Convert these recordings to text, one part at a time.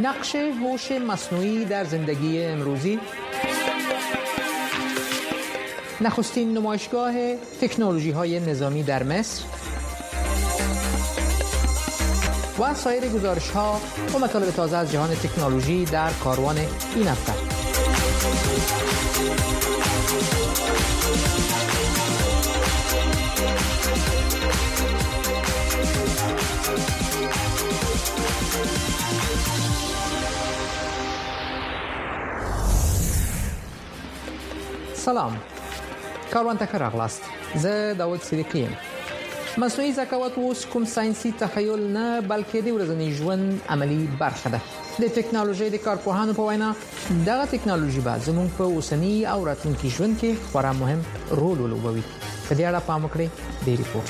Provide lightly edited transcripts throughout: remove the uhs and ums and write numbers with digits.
نقش هوش مصنوعی در زندگی امروزی، نخستین نمایشگاه تکنولوژی‌های نظامی در مصر و سایر گزارش‌ها و مطالب تازه از جهان تکنولوژی در کاروان این هفته. سلام، کاروان ته راغلاست. زه داود صدیقی یم. مصنوعي ذکاوت اوس کوم ساينسي تخیل نه بلکې د ورځني ژوند عملی برخه ده. د ټکنالوژي د کارپوهانو په وینا دغه ټکنالوژي به زموږ په اوسنی او راتلونکي ژوند کې خورا مهم رول ولوبوي. په دې اړه پام وکړئ د ریپورت.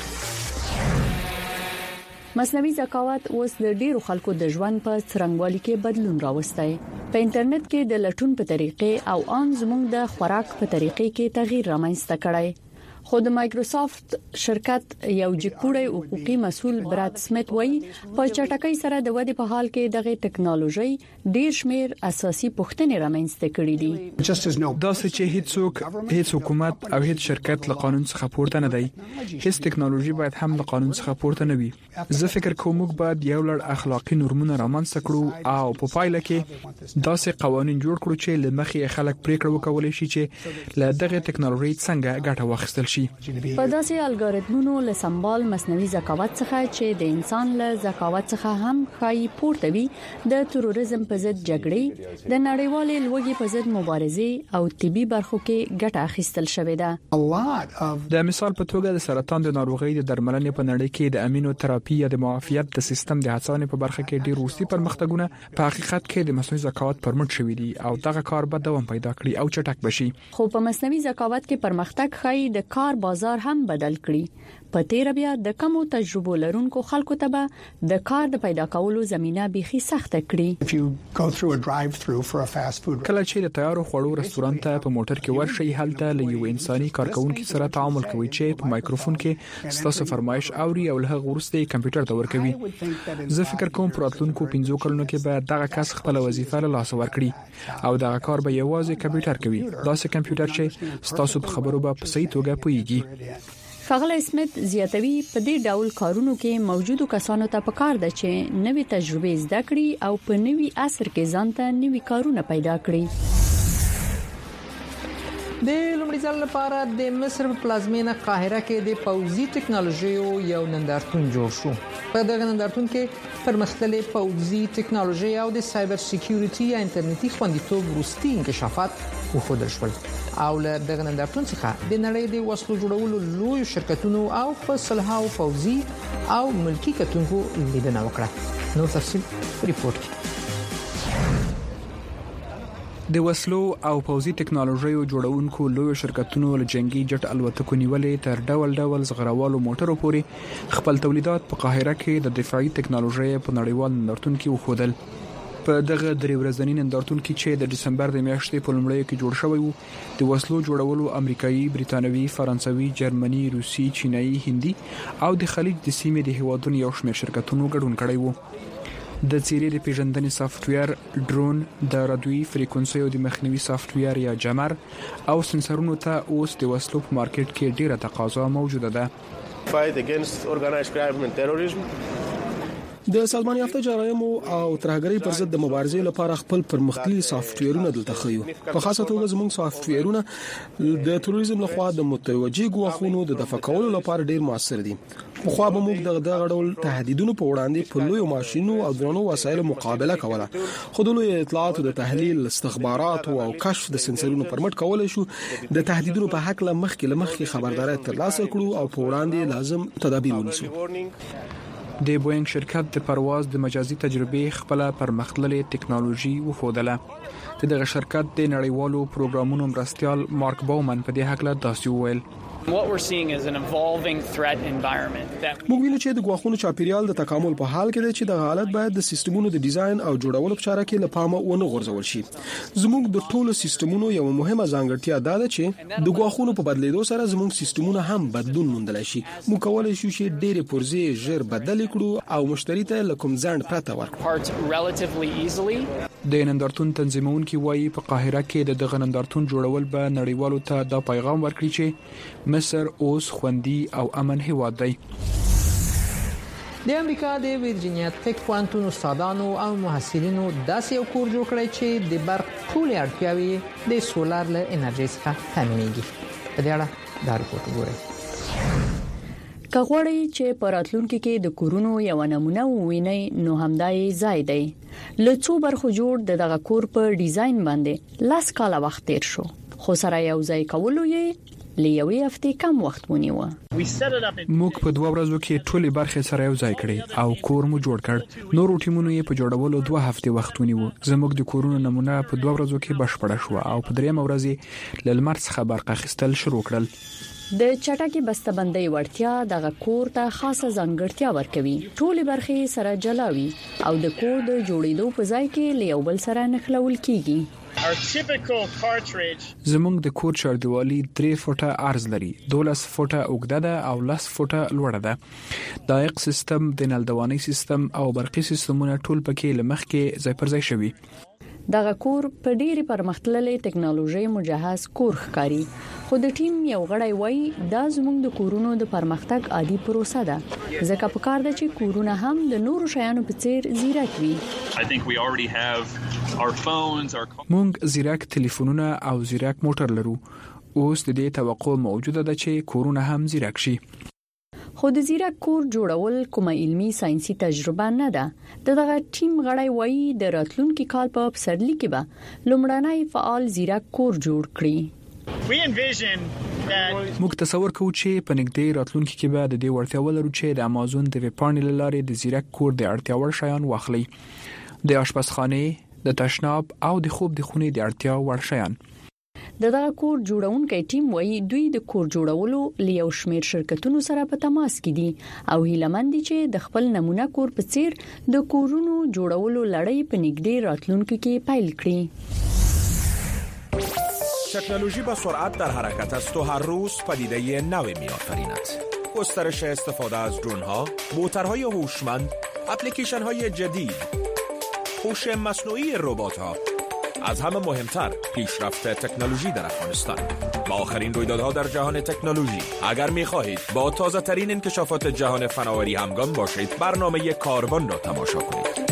مصنوعي ذکاوت اوس د ډیرو خلکو د ژوند په څرنګوالي کې بدلون راوستي. په انټرنیټ کې د لټون په طریقې او ان زموږ د خوراک په طریقې کې تغییر رامنځته کړی. خو د مایکروسافت شرکت یو جګپوړی حقوقي مسؤل براد سمیت وایي په چټکۍ سره د ودې په حال کې دغه ټکنالوژي ډیر شمیر اساسي پوښتنې رامنځته کړې دي. دا چې هیڅ حکومت او هیڅ شرکت له قانون څخه پورته نه دی. هیڅ ټکنالوژي باید هم له قانون څخه پورته نه وي. زه فکر کوم موږ باید یو لړ اخلاقی نورمونه رامنځته کړو او په پایله کې داسې قوانين جوړ کړو چې لمخې خلک پریکړه وکولای شي چې له دغه ټکنالوژي څنګه ګټه واخیستل شي. په داسې الګوریتمونو له سمبال مصنوعي ذکاوت څخه چې د انسان له ذکاوت څخه هم خای پورته وي، د تروریزم په ضد جګړې، د نړیوالې لوږې په ضد مبارزې او طبي برخو کې ګټه اخیستل شوې ده. د مثال په توګه د سرطان د ناروغۍ د درملنې په نړۍ کې د امینو تراپي یا د معافیت د سیستم د هڅونې په برخه کې ډیر وروستي پرمختګونه په حقیقت کې د مصنوعي ذکاوت پرمټ شوې دي او دغه کار به دوام پیدا کړي او چټک بشي. خو په مصنوعي ذکاوت کې پرمختګ خای د کار بازار هم بدل کړي. په تیر بیا د کمو تجربو لرونکو خلکو ته به د کار د پیدا کولو زمينه بيخي سخته کړي. کله چې د تیارو خوړو رستورانت ته په موټر کې ورشي، هلته له یو انساني کارکونکو سره تعامل کوي چې په مایکروفون کې ستاسو فرمایش اوري او له ورسته کمپیوټر ته ورکوي. زه فکر کوم پراتلونکو 15 کلونو کې به دغه کس خپل وظیفه له لاس ورکړي او دغه کار به یوازې کمپیوټر کوي. داسې کمپیوټر چې ستاسو په خبرو به په صحیح توګه پوهیږي. ښاغلی سمیت زیاتوي په دې ډول کارونو کې موجودو کسانو ته پکار ده چې نوې تجربې زده کړي او په نوې عصر کې ځانته نوې کارونه پیدا کړي. د لومړي ځل لپاره د مصر په پلازمینه قاهره کې د پوځي ټکنالوژیو یو نندارتون جوړ شو. په دغه نندارتون کې پرمختللې پوځي ټکنالوژي او د سایبر سکیورټي یا انټرنیټي خوندیتوب وروستي انکشافات وښودل شول. او له دغه نندارتون څخه د نړۍ د وسلو جوړولو لوی شرکتونو او په صلحاو پوځي او ملکی کتونکو لیدنه وکړه. نو تفصیل ریپورت. د وسلو او پوځي ټکنالوژي جوړونکو لوی شرکتونو له جنگي جټ الوتکو نیولې تر ډول زغروالو موټرو پورې خپل تولیدات په قاهره کې د دفاعي ټکنالوژي په نړیوال نندارتون کې وښودل. په دغه درې ورځنی نندارتون کې چې د دسمبر د میاشتې په لومړیو کې جوړ شوی وو، د وسلو جوړولو امریکایي، بریتانوي، فرانسوي، جرمني، روسي، چینایي، هندي او د خلیج د سیمې د هیوادونو یو شمېر شرکتونو ګډون کړی وو. د څیرې د پیژندنې سافټویر، ډرون، د رادیوي فریکونسیو د مخنیوي سافټویر یا جمر او سنسرونو ته اوس د وسلو په مارکیټ کې ډیره تقاضا موجوده ده. Fight against organized crime and terrorism. د سازمان یافته جرایمو او ترهګرۍ پر ضد د مبارزې لپاره خپل پرمختللي سافټویرونه دلته خيو. په خاصه توګه زموږ سافټویرونه د تروریزم لخوا د متوجي ګواښونو د دفع کولو لپاره ډیر موثر دي. خو به موږ دغه ډول تهدیدونو په وړاندې په لوی ماشينو او درنو وسایلو مقابله کوله. خو د لوی اطلاعاتو د تحلیل، استخبارات او کشف د سنسرونو پرمټ کولای شو د تهدیدونو په حق له مخکې خبرداري ترلاسه کړو او په وړاندې لازم تدابیر ونیسو. د بوینګ شرکت د پرواز د مجازي تجربې خپل پرمختللې ټکنالوژي وښودله. دغه شرکت د نړیوالو پروګرامونو مرستيال مارک باومن په دې حق له داسې وویل. موږ وینو چې د غواخونو چاپیریال د تکامل په حال کې دی چې د حالت باید د سیستمونو د ډیزاین او جوړولو په چاره کې لپاره ونه غورځول شي. زموږ د ټولو سیستمونو یو مهمه ځانګړتیا دا ده چې د غواخونو په بدلیدو سره زموږ سیستمونه هم بدلون موندلی شي. موږ کولای شو چې ډېرې پرزې ژر بدل کړو او مشتری ته لکم ځان پرته ورکړو. د نندارتون تنظیمونکي وایي په قاهره کې د دغه نندارتون جوړول به نړیوالو ته دا پیغام ورکړي چې مصر اوس خوندي او امن هیواد دی. د امریکا د ویرجینیا ټیک پوهنتون استادانو او محصلینو داسې یو کور جوړ کړی چې د برق ټولې اړتیاوې د سولار له انرژي څخه تامینېږي. په دې اړه دا رپورټ وګورئ. کغوړی چې پراتلونکو کې د کورونو یو نمونه وویني نو همدای ځای دی. لڅو برخو جوړ دغه کور په ډیزاین باندې لاس کاله وخت تیر شو، خو سره یو ځای کولو یې لیوي هفته کم وخت ونیو. موږ په 2 ورځو کې ټولې برخې سره یو ځای کړې او کور مو جوړ کړ. نور ټیمونو یې په جوړولو 2 هفته وخت ونیو. زموږ د کورونو نمونه په 2 ورځو کې بشپړه شو او په 3 ورځ له لمر څخه برق اخیستل شروع کړل. د چټکي بسته‌بندۍ وړتیا دغه کور ته خاصه ځانګړتیا ورکوي. ټولې برخې سره جلاوي او د کور د جوړېدو په ځای کې لیوبل سره نښلول کیږي. زموږ د کور چاردیوالي 3 فوټه عرض لري، 12 فوټه اوږده ده او 10 فوټه لوړه ده. دایق سیستم، د نلدوانۍ سیستم او برقي سیستمونه ټول پکې لمخ کې ځای پر ځای شوي. دغه کور په ډېری پرمختللې ټکنالوژي مجهز کور ښکاري، خو د ټیم یو غړی وایي دا زموږ د کورونو د پرمختګ عادي پروسه ده، ځکه په کار ده چې کورونه هم د نورو شیانو په څیر زیرک وي. موږ زیرک تلیفونونه او زیرک موټر لرو. اوس د دې توقع موجوده ده چې کورونه هم زیرک شي. خو د زیرک کور جوړول کومه علمي ساينسي تجربه نه ده. دغه ټیم غړی وایي د راتلونکي کال په پسرلي کې به لومړنی فعال زیرک کور جوړ کړي. موږ تصور کوو چې په نږدې راتلونکي کې به د دې وړتیا ولرو چې د امازون د ویب پاڼې لارې د زیرک کور د اړتیا وړ شیان واخلي، د آشپزخانه، د تشناب او د خوب د خونې د اړتیا وړ شیان. دغه کور جوړونکي ټیم وایي دوی د کور جوړولو لیو شمیر شرکتونو سره په تماس کې دي او هیلمند دي چې د خپل نمونه کور په څیر د کورونو جوړولو لړۍ په نږدې راتلونکو کې پیل کړي. تکنولوژی با سرعت در حرکت است و هر روز پدیده نوی می‌آفریند. گسترش استفاده از درون‌ها، موتورهای هوشمند، اپلیکیشن‌های جدید، هوش مصنوعی ربات‌ها. از همه مهمتر پیشرفت تکنولوژی در افغانستان. با آخرین رویدادها در جهان تکنولوژی اگر می‌خواهید با تازه ترین انکشافات جهان فناوری همگام باشید، برنامه کاربن را تماشا کنید.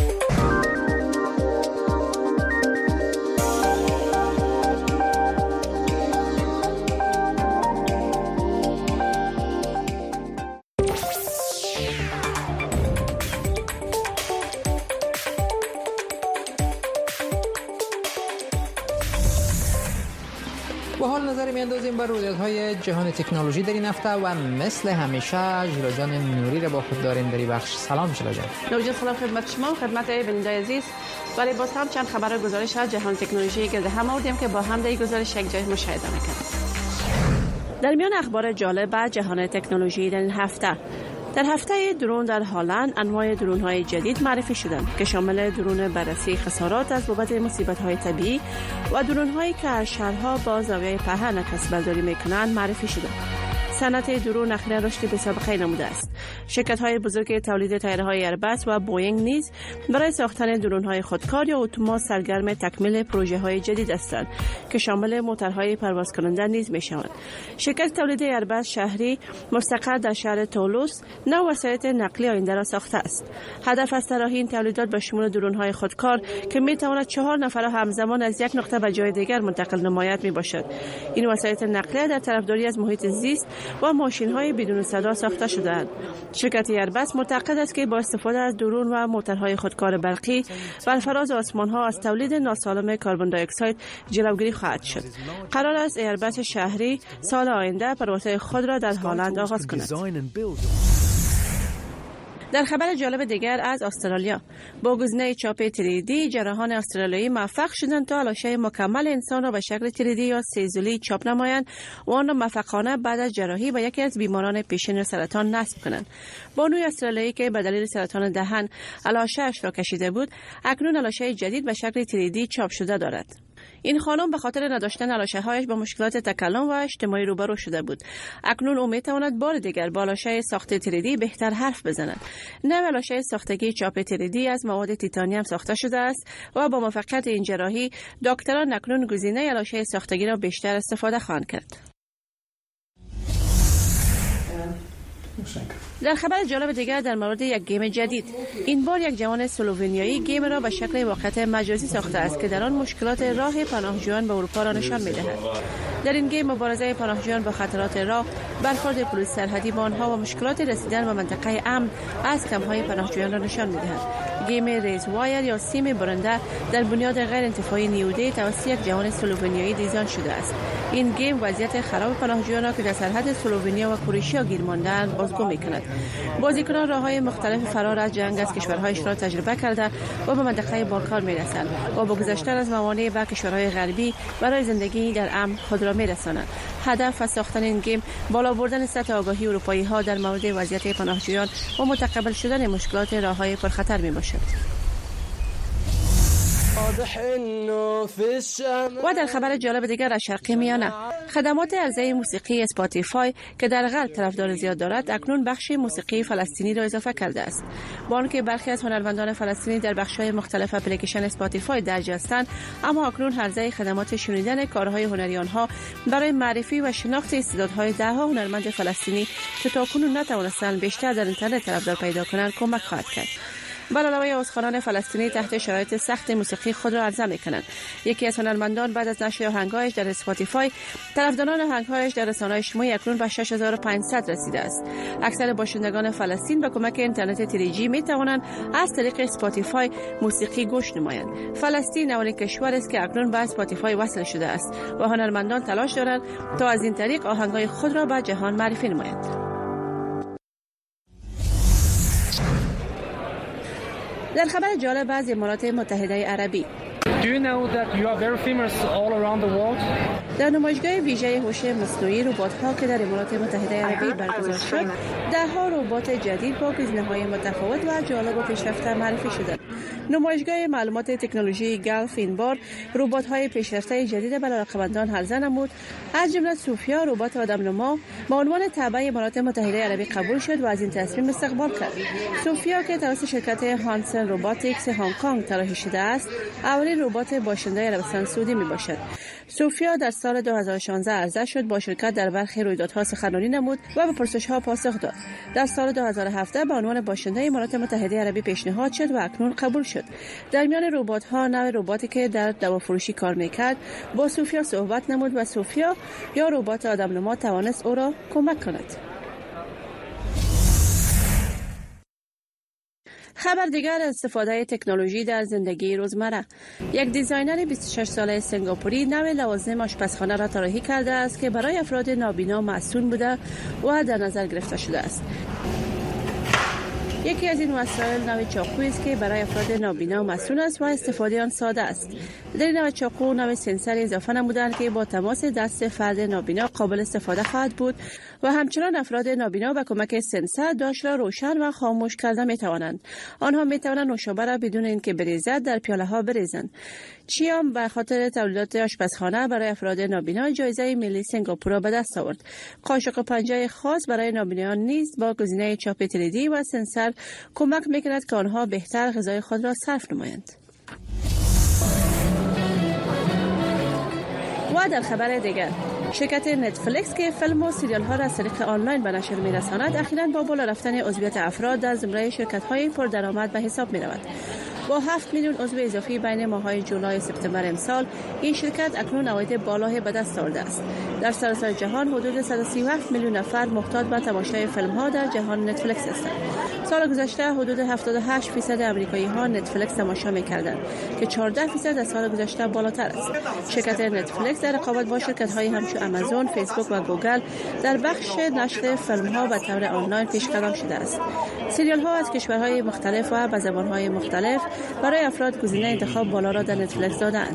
با حال نظر میاندازیم بر رویدادهای جهان تکنولوژی در این هفته و مثل همیشه ژیلا جان نوری را با خود داریم در این بخش. سلام ژیلا جان. نوجان سلام خدمت شما و خدمت بینندگان عزیز. ولی باز هم چند خبر و گزارش از جهان تکنولوژی گرد هم آوردیم که با هم در این گزارش یک جای مشاهده میکنیم. در میان اخبار جالب جهان تکنولوژی در این هفته، در هفته درون در هلند انواع درون‌های جدید معرفی شدند که شامل درون بررسی خسارات از بابت مصیبت‌های طبیعی و درون‌هایی که از شهرها با زاویه پهن کسب‌برداری می‌کنند معرفی شدند. صنعت درون اخیراً رشد بی‌سابقه‌ای نموده است. شرکت‌های بزرگ تولید طیاره‌های ایرباس و بوئینگ نیز برای ساختن درون‌های خودکار یا اتومات سرگرم تکمیل پروژه‌های جدید هستند که شامل موتورهای پرواز کننده نیز می‌شوند. شرکت تولید ایرباس شهری مستقر در شهر تولوس نوع وسایط نقلی آینده را ساخته است. هدف از طراحی این تولیدات به شمول درون‌های خودکار که می‌تواند 4 نفر همزمان از یک نقطه به جای دیگر منتقل نماید میباشد. این وسایط نقلیه در طرفداری از محیط زیست و ماشین‌های بدون صدا ساخته شده‌اند. شرکت ایرباس معتقد است که با استفاده از درون و موتورهای خودکار برقی بر فراز آسمان‌ها از تولید ناسالم کربن دی اکساید جلوگیری خواهد شد. قرار است ایرباس شهری سال آینده پروازهای خود را در هلند آغاز کند. در خبر جالب دیگر از استرالیا، با گزینه چاپ 3D جراحان استرالیایی موفق شدند تا لاشه مکمل انسان را به شکل 3D یا سه‌ضلوعی چاپ نمایند و آن را موفقانه بعد از جراحی به یکی از بیماران پیشین سرطان نصب کنند. بانوی استرالیایی که به دلیل سرطان دهن لاشه‌اش را کشیده بود، اکنون لاشه جدید به شکل 3D چاپ شده دارد. این خانم به خاطر نداشتن لاشه‌هایش با مشکلات تکلم و اجتماعی روبرو شده بود. اکنون او می‌تواند بار دیگر با لاشه ساخت 3D بهتر حرف بزند. نوع لاشه ساختگی چاپ 3D از مواد تیتانیم ساخته شده است و با موفقیت این جراحی دکتران اکنون گزینه لاشه ساختگی را بیشتر استفاده خواهند کرد. در خبر جالب دیگر در مورد یک گیم جدید، این بار یک جوان اسلوونیایی گیم را به شکل واقعیت مجازی ساخته است که در آن مشکلات راه پناهجویان به اروپا را نشان می‌دهد. در این گیم مبارزه پناهجویان با خطرات راه، برخورد پلیس سرحدی با آنها و مشکلات رسیدن به منطقه امن از کمپ‌های پناهجویان را نشان می‌دهد. گیم ریز وایر یا سیم برنده در بنیاد غیر انتفاعی نیودی توسط یک جوان اسلوونیایی دیزاین شده است. این گیم وضعیت خراب پناهجویان را که در سرحد اسلوونیا و کرواتیا گیر مانده‌اند بازگو می‌کند. بازیکنان راه‌های مختلف فرار از جنگ از کشورهایش را تجربه کرده و به منطقه بالکان می‌رسند و با گذشتن از موانع به کشورهای غربی برای زندگی در امن خود را می‌رسانند. هدف از ساختن این گیم بالا بردن سطح آگاهی اروپایی‌ها در مورد وضعیت پناهجویان و متقبل شدن مشکلات راه‌های پرخطر میباشد. و در خبر جالب دیگر از شرق میانه، خدمات عرضه موسیقی اسپاتیفای که در غرب طرفدار زیاد دارد اکنون بخش موسیقی فلسطینی را اضافه کرده است. با آنکه برخی از هنرمندان فلسطینی در بخش‌های مختلف اپلیکیشن اسپاتیفای درج هستند، اما اکنون عرضه خدمات شنیدن کارهای هنری آنها برای معرفی و شناخت استعدادهای ده‌ها هنرمند فلسطینی که تاکنون نتوانستند بیشتر در اینترنت طرفدار پیدا کنند کمک خواهد کرد. بر علاوه استخوانان فلسطینی تحت شرایط سخت موسیقی خود را عرضه می‌کنند. یکی از هنرمندان بعد از نشر آهنگ‌هایش در اسپاتیفای، طرفداران آهنگ‌هایش در رسانه‌های اجتماعی اکنون به 6500 رسیده است. اکثر باشندگان فلسطین با کمک اینترنت 3G می‌توانند از طریق اسپاتیفای موسیقی گوش نمایند. فلسطین اولین کشور است که اکنون به اسپاتیفای وصل شده است و هنرمندان تلاش دارند تا از این طریق آهنگ‌های خود را به جهان معرفی نمایند. در خبر جالب از امارات متحده عربی، در نمایشگاه ویژه هوش مصنوعی ربات‌ها که در امارات متحده عربی برگزار شد، ده‌ها ربات جدید با گزینه‌های متفاوت و جالب و پیشرفته معرفی شدند. نمایشگاه معلومات تکنولوژی گلف این بار ربات‌های پیشرفته جدید برای علاقه‌مندان عرضه نمود. از جمله سوفیا ربات آدم‌نما به عنوان تابع امارات متحده عربی قبول شد و از این تصمیم استقبال کرد. سوفیا که توسط شرکت هانسن روباتیکس هنگ کنگ طراحی شده است، اولین ربات باشنده عربستان سعودی میباشد. سوفیا در سال 2016 عرضه شد، با شرکت در برخی رویدادها سخنرانی نمود و به پرسش‌ها پاسخ داد. در سال 2017 به عنوان باشنده امارات متحده عربی پیشنهاد شد و اکنون قبول شد. در میان ربات‌ها نوع رباتی که در دوافروشی کار می‌کرد با سوفیا صحبت نمود و سوفیا یا ربات آدم‌نما توانست او را کمک کند. خبر دیگر از استفاده تکنولوژی در زندگی روزمره. یک دیزاینر 26 ساله سنگاپوری نوع لوازم آشپزخانه را طراحی کرده است که برای افراد نابینا مصون بوده و در نظر گرفته شده است. یکی از این وسایل نوع چاقویی است که برای افراد نابینا مصون است و استفاده آن ساده است. در این نوع چاقو نوع سنسر اضافه نمودند که با تماس دست فرد نابینا قابل استفاده خواهد بود و همچنان افراد نابینا با کمک سنسر داش را روشن و خاموش کرده می توانند. آنها می توانند نوشابه را بدون اینکه بریزد در پیاله ها بریزند. چیام به خاطر تولیدات آشپزخانه برای افراد نابینا جایزه ملی سنگاپور را به دست آورد. قاشق پنجه خاص برای نابینایان نیز با گزینه چاپ 3D و سنسر کمک میکند که آنها بهتر غذای خود را صرف نمایند. و در خبر دیگر، شرکت نتفلیکس که فیلم و سریال ها را از طریق آنلاین به نشر می‌رساند، اخیراً با بالا رفتن عضویت افراد در زمره شرکت‌های پردرآمد به حساب می‌رود. با 7 میلیون عضو اضافی بین ماه‌های جولای و سپتامبر امسال، این شرکت اکنون عواید بالایی به دست آورده است. در سراسر جهان حدود 137 میلیون نفر محتاج به تماشای فیلم‌ها در جهان نتفلیکس هستند. سال گذشته حدود 78% آمریکایی‌ها نتفلیکس تماشا می‌کردند که 14% از سال گذشته بالاتر است. شرکت نتفلیکس در رقابت با شرکت‌های همچون آمازون، فیسبوک و گوگل در بخش نشر فیلم‌ها به طور آنلاین پیشقدم شده است. سریال‌ها از کشورهای مختلف و به زبان‌های مختلف برای افراد گزینه انتخاب بالا را در نتفلیکس دادند.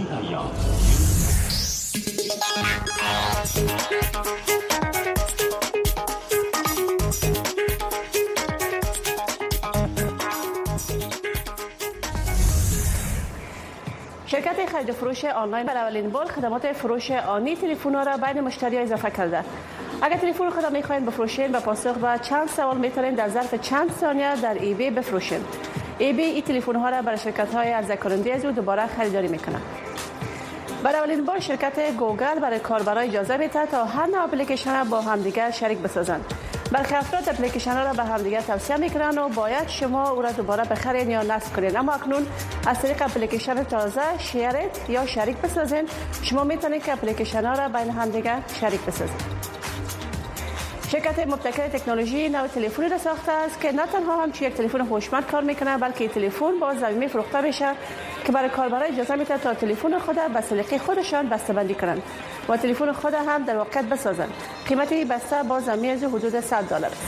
شرکت خرید و فروش آنلاین برای اولین بار خدمات فروش آنی تلفن‌ها را بین مشتری‌ها اضافه کرده. اگر تلفن خود می‌خواهید بفروشید، به پاسخ به چند سوال می‌توانید در ظرف چند ثانیه در ایبی بفروشید. ایبی این تلفن‌ها را برای شرکت‌های عرضه‌کننده از او دوباره خریداری می‌کند. برای اولین بار شرکت گوگل برای کاربران اجازه می‌دهد تا هر نوع اپلیکیشن را با همدیگر شریک بسازند. برخی افراد اپلیکیشن را به همدیگر توصیه می‌کنند و باید شما او را دوباره بخرید یا نصب کنید، اما اکنون از طریق اپلیکیشن تازه شیرت یا شریک بسازید. شما می‌توانید که اپلیکیشن را بین همدیگر شریک بسازید. شرکت مبتکر تکنولوژی نوع تلفنی را ساخته است که نه تنها همچون یک تلفن هوشمند کار می‌کند، بلکه تلفن با زمینه فروخته میشه که برای کاربران اجازه میده تا تلفن خود به سلیقه خودشان بسته‌بندی کنند و تلفن خود هم در واقعیت بسازند. قیمت این بسته با زمینه حدود $100 است.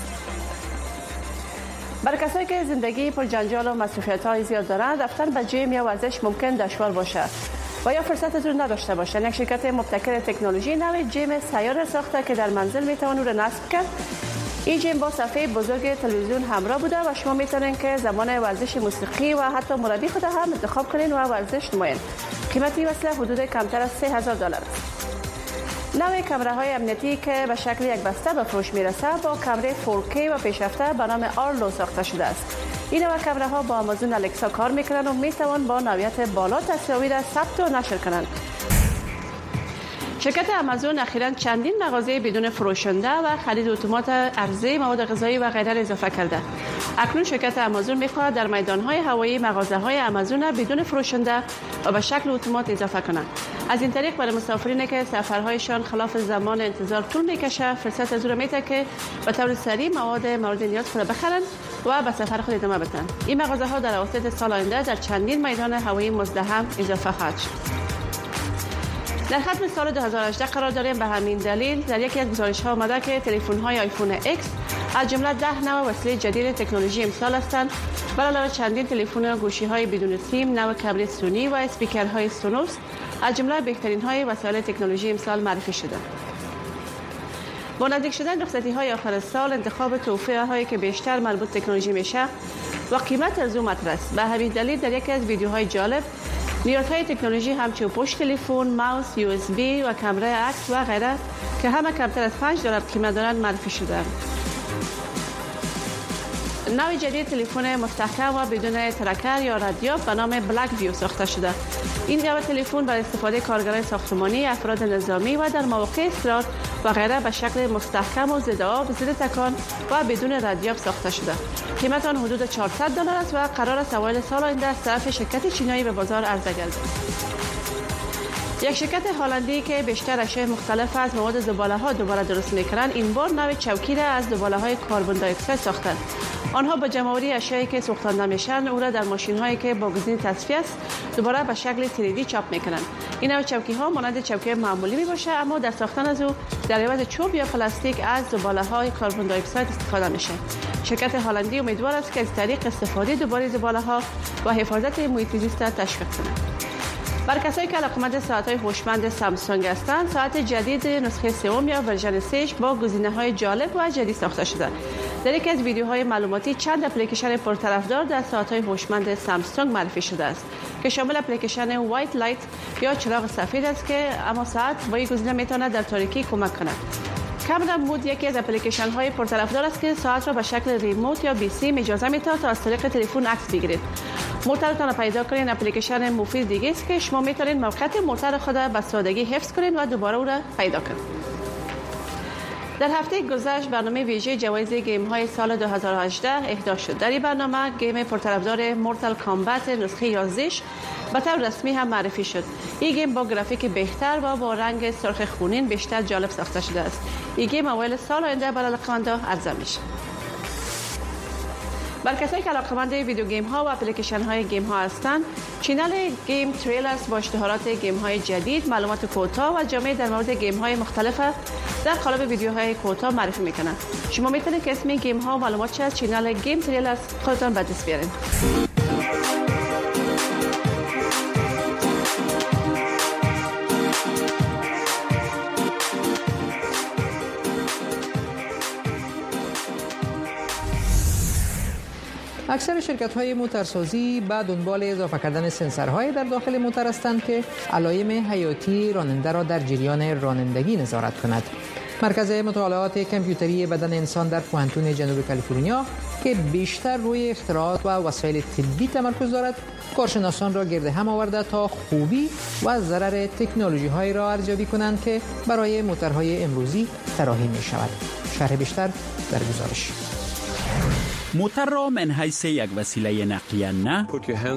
برای کسایی که زندگی پر جنجال و مسئولیت‌های زیاد دارند، رفتن به جیم یا ورزش ممکن دشوار باشد و یا فرصت از اون نداشته باشند. یک شرکت مبتکر تکنولوژی نوع جیم سیار ساخته که در منزل میتوان اون را نصب کرد. این جیم با صفحه بزرگ تلویزیون همراه بوده و شما میتونید که زمان ورزش موسیقی و حتی مربی خود هم انتخاب کنید و ورزش نمایید. قیمت این وسیله حدود کمتر از $3000 است. نوع کامراهای امنیتی که به شکل یک بسته به فروش میرسه با کامره 4K و پیشرفته به نام آرلو ساخته شده است. این نوع کامراها با آمازون الکسا کار میکنند و میتوان با نوعیت بالا تصاویر ثبت و نشر کنند. شرکت آمازون اخیراً چندین مغازه بدون فروشنده و خرید اتومات عرضه مواد غذایی و غیره اضافه کرده. اکنون شرکت آمازون میخواهد در میدانهای هوایی مغازه‌های آمازون را بدون فروشنده و به شکل اتومات اضافه کنند. از این طریق برای مسافرینی که سفرهایشان خلاف زمان انتظار طول میکشه، فرصت از او را میده که به طور سریع مواد مورد نیاز خود بخرند و به سفر خود ادامه بدن. این مغازه‌ها در اواسط سال آینده در چندین میدان هوایی مزدحم اضافه خواهد شد. در ختم سال 2018 قرار داریم. به همین دلیل در یکی از گزارش‌ها آمده که تلفن‌های آیفون ایکس از جمله 10 نوع وسیله جدید تکنولوژی امسال هستند. به علاوه چندین تلفن و گوشی‌های بدون سیم، نوع کامرای سونی و اسپیکرهای سونوس از جمله بهترین‌های وسایل تکنولوژی امسال معرفی شدند. با نزدیک شدن رخصتی‌های آخر سال، انتخاب توفیه‌هایی که بیشتر مربوط تکنولوژی میشه و قیمت از اون مطرح است. به همین دلیل در یکی از ویدیوهای جالب نیازهای تکنولوژی همچون پشت تلفن، ماوس، USB و کامرای عکس و غیره که همه کمتر از $5 قیمت دارند معرفی شدند. نوع جدید تلفن مستحکم و بدون ترکر یا رادیو به نام بلک ویو ساخته شده. این نوع تلفن برای استفاده کارگران ساختمانی، افراد نظامی و در مواقع استراحت و غیره به شکل مستحکم و ضد آب، ضد تکان و بدون رادیو ساخته شده. قیمت آن حدود $400 است و قرار است اوایل سال آینده از طرف شرکت چینی به بازار عرضه گردد. یک شرکت هلندی که بیشتر اشیاء مختلف از مواد زباله‌ها دوباره درست می‌کنند، این بار نوع چوکی را از زباله‌های کربن دی اکساید ساختند. آنها با جمع‌آوری اشیایی که سوختن نمیشن او را در ماشین‌هایی که با گزینه تصفیه است دوباره به شکل 3D چاپ می‌کنند. این نوع چوکی‌ها مانند چوکی معمولی می‌باشه، اما در ساختن از او در عوض چوب یا پلاستیک از زباله‌های کربن دی اکساید استفاده میشه. شرکت هلندی امیدوار است که از طریق استفاده دوباره زباله‌ها و حفاظت محیط زیست تشویق کند. برای کسایی که علاقه‌مند ساعت‌های هوشمند سامسونگ هستند، ساعت جدید نسخه سوم یا ورژن 3 با گزینه‌های جالب و جدید ساخته شده. در یکی از ویدیوهای معلوماتی چند اپلیکیشن پرطرفدار در ساعت‌های هوشمند سامسونگ معرفی شده است که شامل اپلیکیشن وایت لایت یا چراغ سفید است که اما ساعت با این گزینه میتواند در تاریکی کمک کند. کامرا مود یکی از اپلیکیشن های پرطرفدار است که ساعت را به شکل ریموت یا بی سی اجازه می‌دهد تا از طریق تلفن عکس بگیرید. موترتان را پیدا کنید. اپلیکیشن مفید دیگه است که شما میتونید موقعیت موتر خود به سادگی حفظ کنید و دوباره او را پیدا کنید. در هفته گذشته برنامه ویژه جوایز گیم های سال 2018 اهدا شد. در این برنامه گیم پرطرفدار مورتال کامبت نسخه 11 به طور رسمی هم معرفی شد. این گیم با گرافیک بهتر و با رنگ سرخ خونین بیشتر جالب ساخته شده است. این گیم اوایل سال آینده برای علاقه‌مندان عرضه میشه. برای کسایی که علاقه‌مند ویدیو گیم ها و اپلیکیشن های گیم ها هستند، چینل گیم تریلرز با اشتهارات گیم های جدید، معلومات کوتاه و جامع در مورد گیم های مختلف در قالب ویدیوهای کوتاه معرفی میکنند. شما میتونید که اسم گیم ها و معلومات از چینل گیم تریلرز خودتان به دست بیارید. اکثر شرکت‌های موتورسازی به دنبال اضافه کردن سنسورهای در داخل موتور هستند که علائم حیاتی راننده را در جریان رانندگی نظارت کند. مرکز مطالعات کامپیوتری بدن انسان در پوهنتون جنوب کالیفرنیا که بیشتر روی اختراعات و وسایل طبی تمرکز دارد، کارشناسان را گرد هم آورده تا خوبی و ضرر تکنولوژی‌هایی را ارزیابی کنند که برای موتورهای امروزی طراحی می‌شود. شرح بیشتر در گزارش. موتر را من حیث یک وسیله نقلیه نه،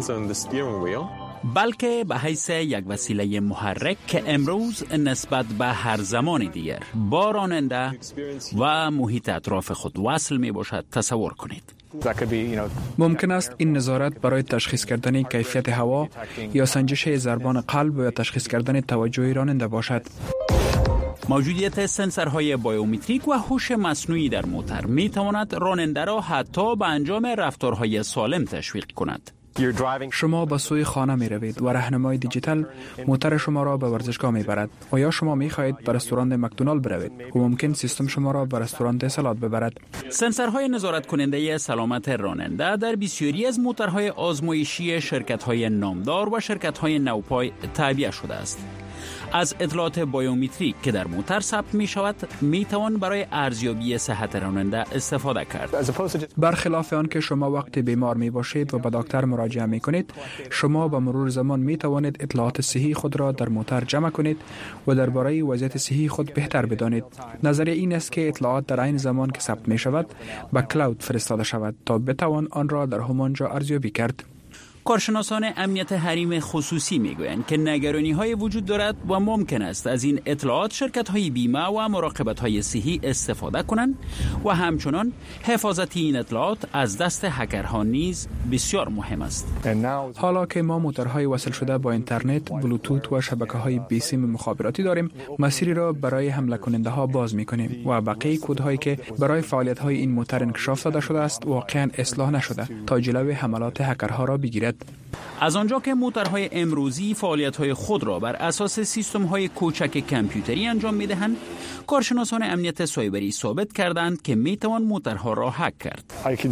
بلکه به حیث یک وسیله محرک که امروز نسبت به هر زمان دیگر با راننده و محیط اطراف خود وصل می باشد تصور کنید. ممکن است این نظارت برای تشخیص کردن کیفیت هوا یا سنجش ضربان قلب یا تشخیص کردن توجه راننده باشد. موجودیت سنسورهای بایومتریک و هوش مصنوعی در موتر می تواند راننده را حتی به انجام رفتارهای سالم تشویق کند. شما به سوی خانه می روید و راهنمای دیجیتال موتر شما را به ورزشگاه می برد و یا شما می خواهید به رستوران مکدونالد بروید و ممکن سیستم شما را به رستوران سالاد ببرد. سنسورهای نظارت کننده سلامت راننده در بسیاری از موترهای آزمایشی شرکت‌های نامدار و شرکت‌های نوپای تعبیه شده است. از اطلاعات بایومتریک که در موتر ثبت می شود می توان برای ارزیابی صحت راننده استفاده کرد. برخلاف آن که شما وقت بیمار می باشید و به دکتر مراجعه می کنید، شما به مرور زمان می توانید اطلاعات صحی خود را در موتر جمع کنید و درباره وضعیت صحی خود بهتر بدانید. نظریه این است که اطلاعات در عین زمان که ثبت می شود به کلاود فرستاده شود تا بتوان آن را در همانجا ارزیابی کرد. کارشناسان امنیت حریم خصوصی میگویند که نگرانی‌های وجود دارد و ممکن است از این اطلاعات شرکت‌های بیمه و مراقبت‌های صحی استفاده کنند و همچنان حفاظت این اطلاعات از دست هکرها نیز بسیار مهم است. حالا که ما موتورهای وصل شده با اینترنت، بلوتوت و شبکه‌های بیسیم مخابراتی داریم، مسیری را برای حمله کننده‌ها باز می‌کنیم و بقیه کدهایی که برای فعالیت‌های این موتور انکشاف داده شده است واقعاً اصلاح نشده تا جلوی حملات هکرها را بگیرد. از آنجا که موتورهای امروزی فعالیت‌های خود را بر اساس سیستم‌های کوچک کامپیوتری انجام می‌دهند، کارشناسان امنیت سایبری ثابت کردند که می‌توان موتورها را هک کرد.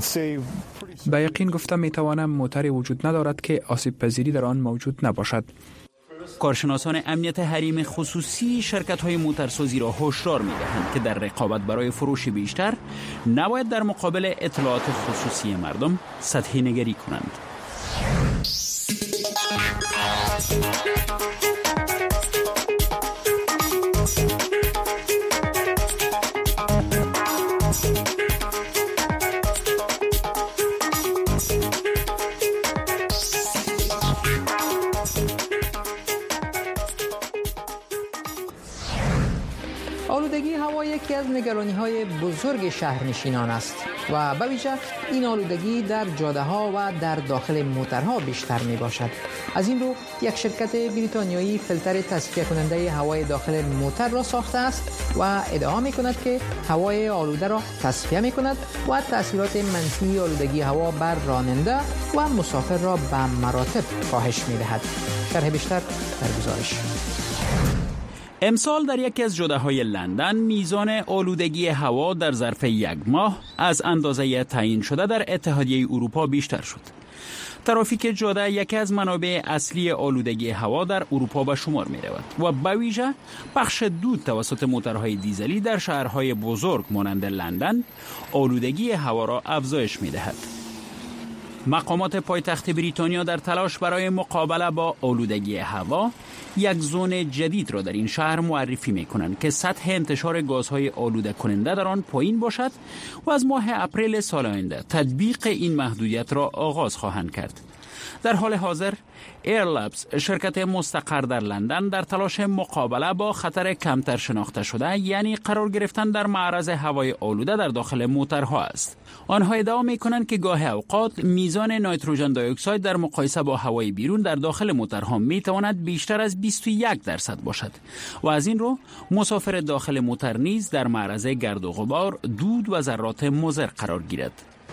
به یقین گفتم می‌توانم موتری وجود ندارد که آسیب پذیری در آن موجود نباشد. کارشناسان امنیت حریم خصوصی شرکت‌های موتورسازی را هشدار می‌دهند که در رقابت برای فروش بیشتر نباید در مقابل اطلاعات خصوصی مردم سطحی نگری کنند. آلودگی هوا یکی از نگرانی‌های بزرگ شهرنشینان است و به ویژه این آلودگی در جاده‌ها و در داخل موترها بیشتر می‌باشد. از این رو یک شرکت بریتانیایی فیلتر تصفیه کننده هوای داخل موتر را ساخته است و ادعا می‌کند که هوای آلوده را تصفیه می‌کند و تأثیرات منفی آلودگی هوا بر راننده و مسافر را به مراتب کاهش می‌دهد. شرح بیشتر در گزارش. امسال در یکی از جاده‌های لندن میزان آلودگی هوا در ظرف یک ماه از اندازه تعیین شده در اتحادیه اروپا بیشتر شد. ترافیک جاده یکی از منابع اصلی آلودگی هوا در اروپا به شمار می رود و به ویژه بخش دود توسط موتورهای دیزلی در شهرهای بزرگ مانند لندن آلودگی هوا را افزایش می دهد. مقامات پایتخت بریتانیا در تلاش برای مقابله با آلودگی هوا یک زون جدید را در این شهر معرفی می‌کنند که سطح انتشار گازهای آلوده کننده در آن پایین باشد و از ماه اپریل سال آینده تطبیق این محدودیت را آغاز خواهند کرد. در حال حاضر ایرلابز، شرکت مستقر در لندن، در تلاش مقابله با خطر کمتر شناخته شده، یعنی قرار گرفتن در معرض هوای آلوده در داخل موترها است. آنها ادعا می‌کنند که گاه اوقات میزان نیتروژن دی اکساید در مقایسه با هوای بیرون در داخل موترها میتواند بیشتر از 21% باشد و از این رو مسافر داخل موتر نیز در معرض گرد و غبار، دود و ذرات مضر قرار گیرد.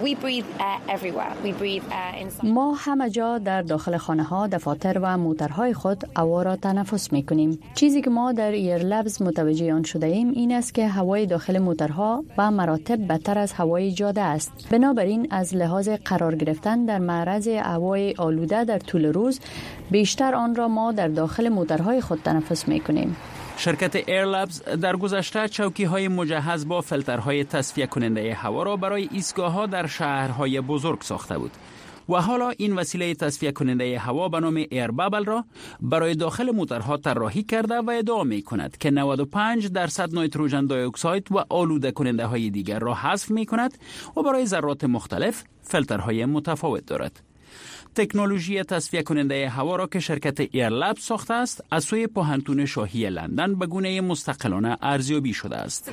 ما همه جا در داخل خانه‌ها، دفاتر و موترهای خود هوا را تنفس می‌کنیم. چیزی که ما در ایرلابز متوجه آن شده ایم این است که هوای داخل موترها به مراتب بدتر از هوای جاده است. بنابراین از لحاظ قرار گرفتن در معرض هوای آلوده در طول روز، بیشتر آن را ما در داخل موترهای خود تنفس می‌کنیم. شرکت ایرلابز در گذشته چوکی‌های مجهز با فیلترهای تصفیه کننده هوا را برای ایستگاه‌ها در شهرهای بزرگ ساخته بود و حالا این وسیله تصفیه کننده هوا به نام ایربابل را برای داخل موترها طراحی کرده و ادعا می‌کند که 95% نیتروژن دی اکساید و آلوده کننده های دیگر را حذف می‌کند و برای ذرات مختلف فیلترهای متفاوت دارد. تکنولوژی تصفیه کننده هوا را که شرکت ایرلابز ساخته است از سوی پوهنتون شاهی لندن به گونه مستقلانه ارزیابی شده است.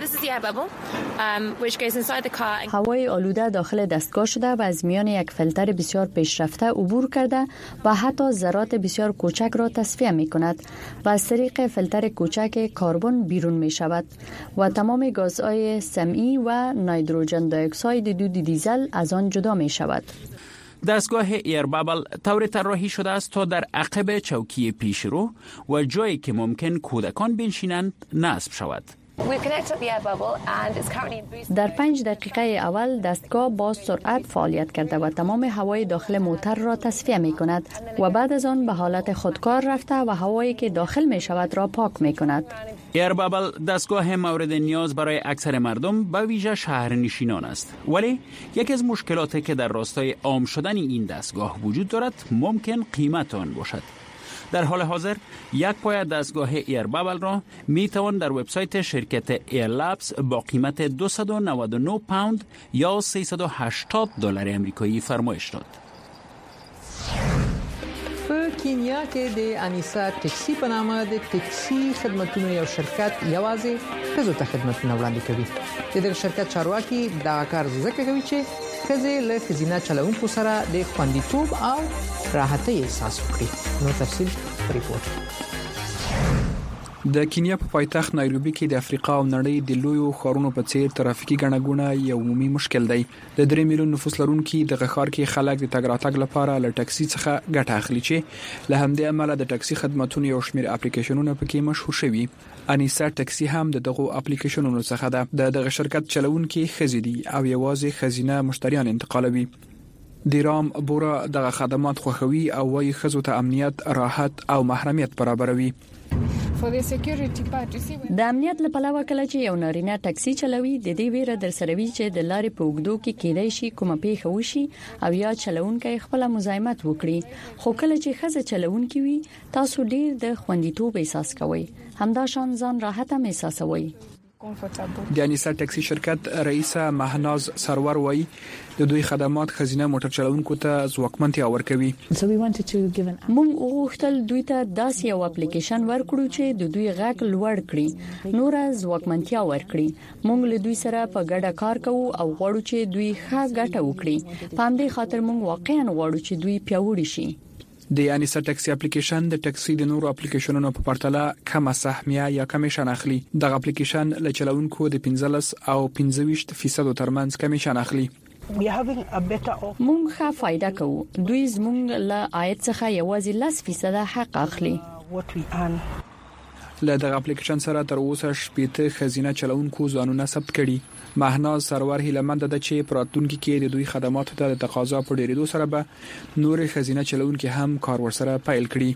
هوای آلوده داخل دستگاه شده و از میان یک فیلتر بسیار پیشرفته عبور کرده و حتی ذرات بسیار کوچک را تصفیه می کند و از طریق فیلتر کوچک کربن بیرون می شود و تمام گازهای سمی و نیتروژن دی اکساید دود دیزل از آن جدا می شود. دستگاه ایربابل طور طراحی شده است تا در عقب چوکی پیشرو و جایی که ممکن کودکان بنشینند نصب شود. در 5 دقیقه اول دستگاه با سرعت فعالیت کرده و تمام هوای داخل موتر را تصفیه می کند و بعد از آن به حالت خودکار رفته و هوایی که داخل می شود را پاک می کند. ایربابل دستگاه مورد نیاز برای اکثر مردم به ویژه شهرنشینان است، ولی یکی از مشکلاتی که در راستای عام شدن این دستگاه وجود دارد ممکن قیمت آن باشد. در حال حاضر یک پایه دستگاه ایربابل را می توان در وبسایت شرکت ایرلابز با قیمت 299 پوند یا $380 امریکایی فرمایش داد. په کینیا کې د انیسا ټکسي په نامه د ټکسي خدماتونو یو شرکت یوازې ښځو ته خدمتونه وړاندې کوي. د دغه شرکت چارواکي دا کار ځکه کوي چې ښځې له ښځینه چلوونکو سره د خوندیتوب او راحتۍ احساس وکړي. نو تفصیل ریپورت. د کینیا په پایتخت نایروبي کې د افریقا او نړۍ د لویو ښارونو په څیر ترافیکي ګڼهګوڼه یو عمومي مشکل دی. د 3 میلیون نفوس لرونکي دغه ښار کې خلک د تګ راتګ لپاره له ټکسي څخه ګټه اخلي چې له همدې امله د ټکسي خدماتو یو شمېر اپلیکیشنونه پکې مشهور شوي. انیسا ټکسي هم دغه اپلیکیشنونو څخه ده. دغه شرکت چلوونکي ښځې دي او یوازې ښځینه مشتریان انتقالوي. دیرام بورا دغه خدمات خوښوي او وايي ښځو ته امنیت، راحت او محرمیت برابروي. د امنیت لپاره کله چې یو نارینه ټکسي چلوي د دې ویره در سره وی چې د لارې په اوږدو کې کېدای شي کومه پیښه وشي او یا چلوونکی خپل مزاحمت وکړي، خو کله چې ښځه چلوونکی وي تاسو ډیر د خوندیتوب احساس کوئ، همدا شان ځان راحت هم احساسوئ. د انیسا ټکسي شرکت رئیسه مهناز سرور وایي د دوی خدمات ښځینه موټر چلوونکو ته ځواکمنتیا ورکوي. موږ غوښتل دوی ته داسې یو اپلیکیشن ورکړو چې د دوی غږ لوړ کړي، نور ځواکمنتیا ورکړي. موږ له دوی سره په ګډه کار کوو او غواړو چې دوی ښه ګټه وکړي. په همدې خاطر موږ واقعا غواړو چې دوی پیاوړي شي. د انیسا ټکسي اپلیکیشن د ټکسي د نورو اپلیکیشنونو په پرتله کمه سهمیه یا کمیشن اخلي. دغه اپلیکیشن له چلوونکو د 15 او 25% ترمنځ کمیشن اخلي. موږ ښه فائدہ کوو. دوی زموږ له عاید څخه یوازې 10% حق اخلي. له دغه اپلیکیشن سره تر اوسه 80 ښځینه چلوونکو ځانونه ثبت کړي. مهناز سرور هیلمند ده چې پراتونکو کې د دوی خدماتو ته د تقاضا په ډیریدو سره به نور ښځینه چلوونکو هم کار ورسره پیل کړي.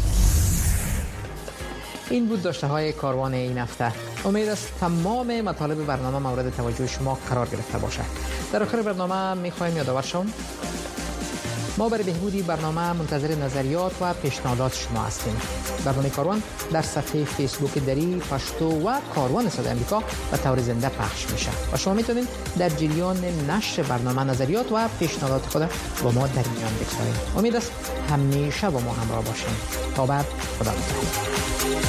این بود داشته های کاروان این هفته. امید است تمام مطالب برنامه مورد توجه شما قرار گرفته باشد. در آخر برنامه میخوایم یادآور شوم ما برای بهبودی برنامه منتظر نظریات و پیشنهادات شما هستیم. برنامه کاروان در صفحه فیسبوک دری، پشتو و کاروان صدای آمریکا به طور زنده پخش میشه و شما میتونید در جریان نشر برنامه نظریات و پیشنهادات خود با ما در میان بگذارید. امید است همیشه با ما همراه باشید. تا بعد، خدا نگهدار.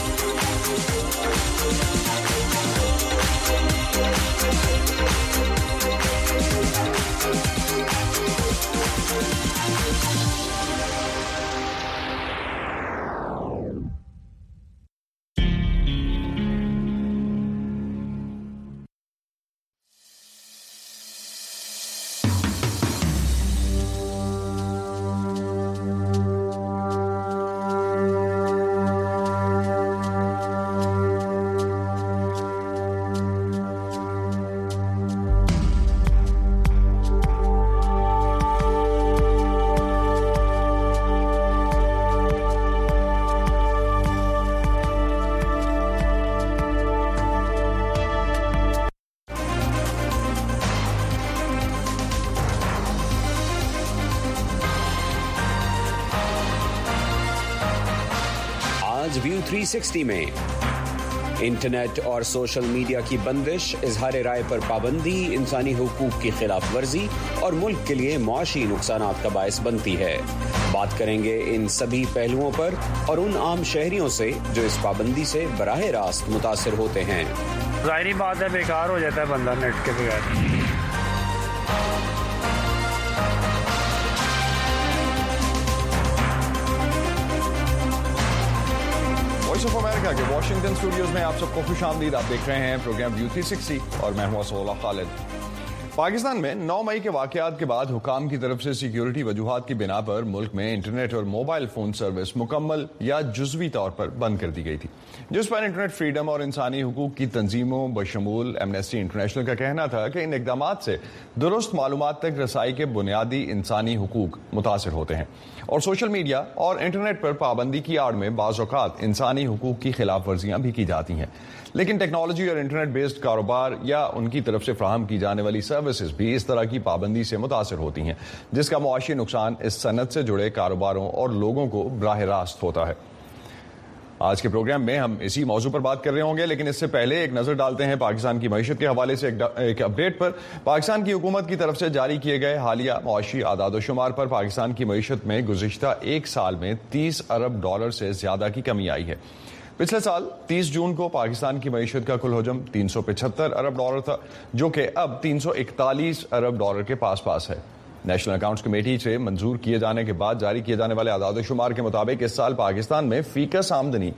View 360 में इंटरनेट और social media की बंदिश, इजहार राय पर पाबंदी, इंसानी हुकूक की खिलाफ वर्जी और मुल्क के लिए मुआशी नुकसानात का बायस बनती है। बात करेंगे इन सभी पहलुओं पर और उन आम शहरियों से जो इस पाबंदी से बराह रास्त मुतासिर होते हैं। जाहिर बात है, बेकार हो जाता है बंदा नेट के बगैर। वॉइस ऑफ अमेरिका के वॉशिंगटन स्टूडियोज में आप सबको खुश आमदीद। आप देख रहे हैं प्रोग्राम व्यू 360 और मैं हूं असोला खालिद। पाकिस्तान में 9 मई के वाकयात के बाद हुकाम की तरफ से सिक्योरिटी वजूहात की बिना पर मुल्क में इंटरनेट और मोबाइल फोन सर्विस मुकम्मल या जुज़वी तौर पर बंद कर दी गई थी, जिस पर इंटरनेट फ्रीडम और इंसानी हुकूक की तंजीमों बशमूल एमनेस्टी इंटरनेशनल का कहना था कि इन इकदामात से दुरुस्त मालूमात तक रसाई के बुनियादी इंसानी हुकूक मुतासिर होते हैं और सोशल मीडिया और इंटरनेट पर पाबंदी की आड़ में बाज़ औक़ात इंसानी हुकूक की खिलाफ वर्जियाँ भी की जाती हैं। लेकिन टेक्नोलॉजी और इंटरनेट बेस्ड कारोबार या उनकी तरफ से फ्राहम की जाने वाली सर्विसेज भी इस तरह की पाबंदी से मुतासिर होती हैं, जिसका मुआशी नुकसान इस सनत से जुड़े कारोबारों और लोगों को बराह रास्त होता है। आज के प्रोग्राम में हम इसी मौजू पर बात कर रहे होंगे, लेकिन इससे पहले एक नजर डालते हैं पाकिस्तान की मईशत के हवाले से एक अपडेट पर। पाकिस्तान की हुकूमत की तरफ से जारी किए गए हालिया मुआशी आदाद शुमार पर पाकिस्तान की मईशत में गुज़िश्ता एक साल में $30 अरब से ज्यादा की कमी आई है। पिछले साल 30 जून को पाकिस्तान की मईशत का कुल हजम $375 अरब था, जो कि अब $341 अरब के पास है। नेशनल अकाउंट्स कमेटी से मंजूर किए जाने के बाद जारी किए जाने वाले आदाद शुमार के मुताबिक इस साल पाकिस्तान में फीकस आमदनी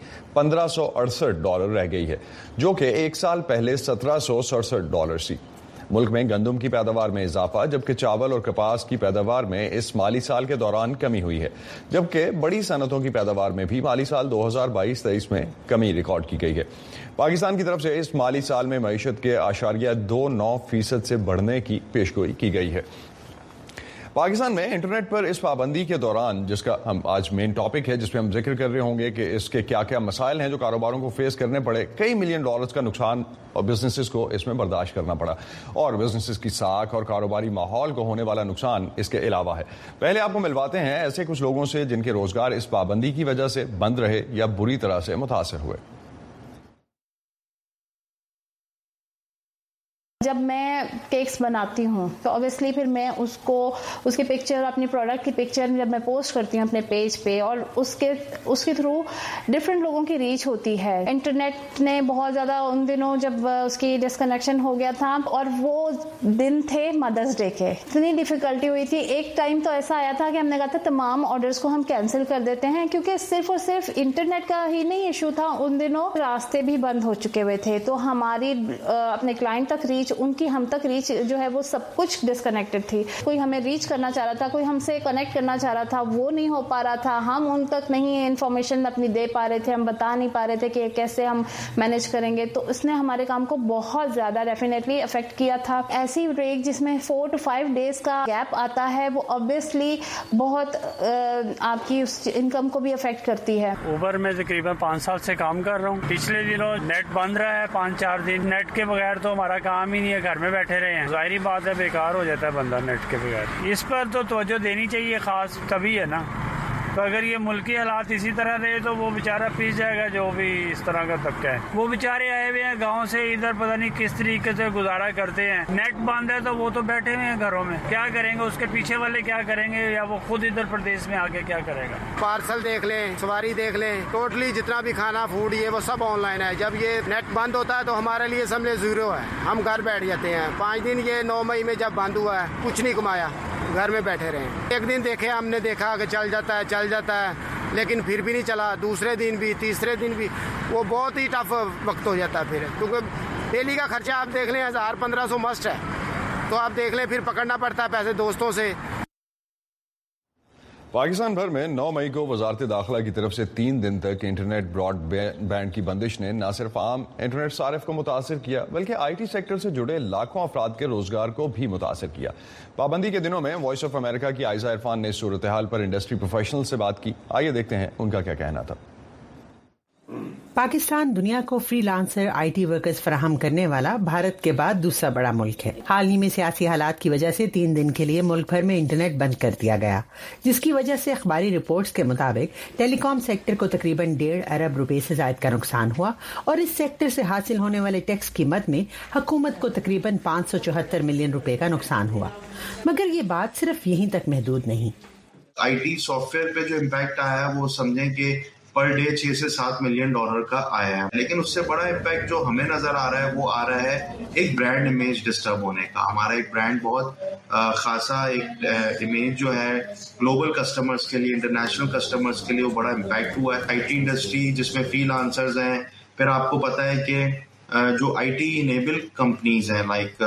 $1568 रह गई है, जो कि एक साल पहले $1767 थी। मुल्क में गंदम की पैदावार में इजाफा, जबकि चावल और कपास की पैदावार में इस माली साल के दौरान कमी हुई है, जबकि बड़ी सनतों की पैदावार में भी माली साल 2022-23 में कमी रिकॉर्ड की गई है। पाकिस्तान की तरफ से इस माली साल में मईशत के 0.29% से बढ़ने की पेशगोई की गई है। पाकिस्तान में इंटरनेट पर इस पाबंदी के दौरान, जिसका हम आज मेन टॉपिक है, जिसपे हम जिक्र कर रहे होंगे कि इसके क्या क्या मसाइल हैं जो कारोबारों को फेस करने पड़े, कई मिलियन डॉलर्स का नुकसान और बिजनेसेस को इसमें बर्दाश्त करना पड़ा और बिजनेसेस की साख और कारोबारी माहौल को होने वाला नुकसान इसके अलावा है। पहले आपको मिलवाते हैं ऐसे कुछ लोगों से जिनके रोजगार इस पाबंदी की वजह से बंद रहे या बुरी तरह से मुतासिर हुए। जब मैं केक्स बनाती हूँ तो ऑब्वियसली फिर मैं उसकी पिक्चर, अपनी प्रोडक्ट की पिक्चर जब मैं पोस्ट करती हूँ अपने पेज पे, और उसके थ्रू डिफरेंट लोगों की रीच होती है। इंटरनेट ने बहुत ज़्यादा उन दिनों जब उसकी डिस्कनेक्शन हो गया था और वो दिन थे मदर्स डे के, इतनी डिफिकल्टी हुई थी। एक टाइम तो ऐसा आया था कि हमने कहा था तमाम ऑर्डर्स को हम कैंसिल कर देते हैं, क्योंकि सिर्फ और सिर्फ इंटरनेट का ही नहीं इशू था, उन दिनों रास्ते भी बंद हो चुके हुए थे। तो हमारी अपने क्लाइंट तक रीच, उनकी हम तक रीच जो है वो सब कुछ डिस्कनेक्टेड थी। कोई हमें रीच करना चाह रहा था, कोई हमसे कनेक्ट करना चाह रहा था, वो नहीं हो पा रहा था। हम उन तक नहीं इन्फॉर्मेशन अपनी दे पा रहे थे, हम बता नहीं पा रहे थे कि कैसे हम मैनेज करेंगे। तो इसने हमारे काम को बहुत ज्यादा डेफिनेटली अफेक्ट किया था। ऐसी ब्रेक जिसमें 4 to 5 डेज का गैप आता है, वो ऑब्वियसली बहुत आपकी उस इनकम को भी अफेक्ट करती है। उबर में तकरीबन 5 साल से काम कर रहा हूँ। पिछले दिनों नेट बंद रहा है 5-4 दिन। नेट के बगैर तो हमारा काम ही نہیں ہے, گھر میں بیٹھے رہے ہیں. ظاہری بات ہے بیکار ہو جاتا ہے بندہ نیٹ کے بغیر. اس پر تو توجہ دینی چاہیے خاص, تبھی ہے نا. تو اگر یہ ملکی حالات اسی طرح رہے تو وہ بیچارہ پیس جائے گا جو بھی اس طرح کا طبقہ ہے. وہ بیچارے آئے ہوئے ہیں گاؤں سے ادھر, پتہ نہیں کس طریقے سے گزارا کرتے ہیں. نیٹ بند ہے تو وہ تو بیٹھے ہوئے ہیں گھروں میں, کیا کریں گے؟ اس کے پیچھے والے کیا کریں گے, یا وہ خود ادھر پردیش میں آگے کیا کرے گا؟ پارسل دیکھ لیں, سواری دیکھ لیں, ٹوٹلی جتنا بھی کھانا فوڈ یہ وہ سب آن لائن ہے. جب یہ نیٹ بند ہوتا ہے تو ہمارے لیے سمجھے زیرو ہے, ہم گھر بیٹھ جاتے ہیں. 5 دن یہ 9 مئی میں جب بند ہوا ہے کچھ نہیں کمایا, گھر میں بیٹھے رہے. ایک دن دیکھے ہم نے دیکھا کہ چل جاتا ہے لیکن پھر بھی نہیں چلا. دوسرے دن بھی, تیسرے دن بھی, وہ بہت ہی ٹف وقت ہو جاتا ہے پھر, کیونکہ ڈیلی کا خرچہ آپ دیکھ لیں 1000-1500 مسٹ ہے, تو آپ دیکھ لیں پھر پکڑنا پڑتا ہے پیسے دوستوں سے. پاکستان بھر میں 9 مئی کو وزارت داخلہ کی طرف سے 3 دن تک انٹرنیٹ براڈ بینڈ کی بندش نے نہ صرف عام انٹرنیٹ صارف کو متاثر کیا بلکہ آئی ٹی سیکٹر سے جڑے لاکھوں افراد کے روزگار کو بھی متاثر کیا. پابندی کے دنوں میں وائس آف امریکہ کی عائزہ عرفان نے صورتحال پر انڈسٹری پروفیشنل سے بات کی. آئیے دیکھتے ہیں ان کا کیا کہنا تھا. پاکستان دنیا کو فری لانسر آئی ٹی ورکرز فراہم کرنے والا بھارت کے بعد دوسرا بڑا ملک ہے. حال ہی میں سیاسی حالات کی وجہ سے 3 دن کے لیے ملک بھر میں انٹرنیٹ بند کر دیا گیا, جس کی وجہ سے اخباری رپورٹس کے مطابق ٹیلی کام سیکٹر کو تقریباً 1.5 ارب روپے سے زائد کا نقصان ہوا, اور اس سیکٹر سے حاصل ہونے والے ٹیکس کی مد میں حکومت کو تقریباً 574 ملین روپے کا نقصان ہوا. مگر یہ بات صرف یہیں تک محدود نہیں. آئی ٹی سافٹ ویئر پہ جو امپیکٹ آیا ہے وہ سمجھیں کہ پر ڈے 6 سے 7 ملین ڈالر کا آیا ہے, لیکن اس سے بڑا امپیکٹ جو ہمیں نظر آ رہا ہے وہ آ رہا ہے ایک برانڈ امیج ڈسٹرب ہونے کا. ہمارا ایک برانڈ بہت خاصا ایک امیج جو ہے گلوبل کسٹمرز کے لیے, انٹرنیشنل کسٹمرز کے لیے وہ بڑا امپیکٹ ہوا ہے. آئی ٹی انڈسٹری جس میں فری لانسرز ہیں, پھر آپ کو پتا ہے کہ جو آئی ٹی انیبل کمپنیز ہیں لائک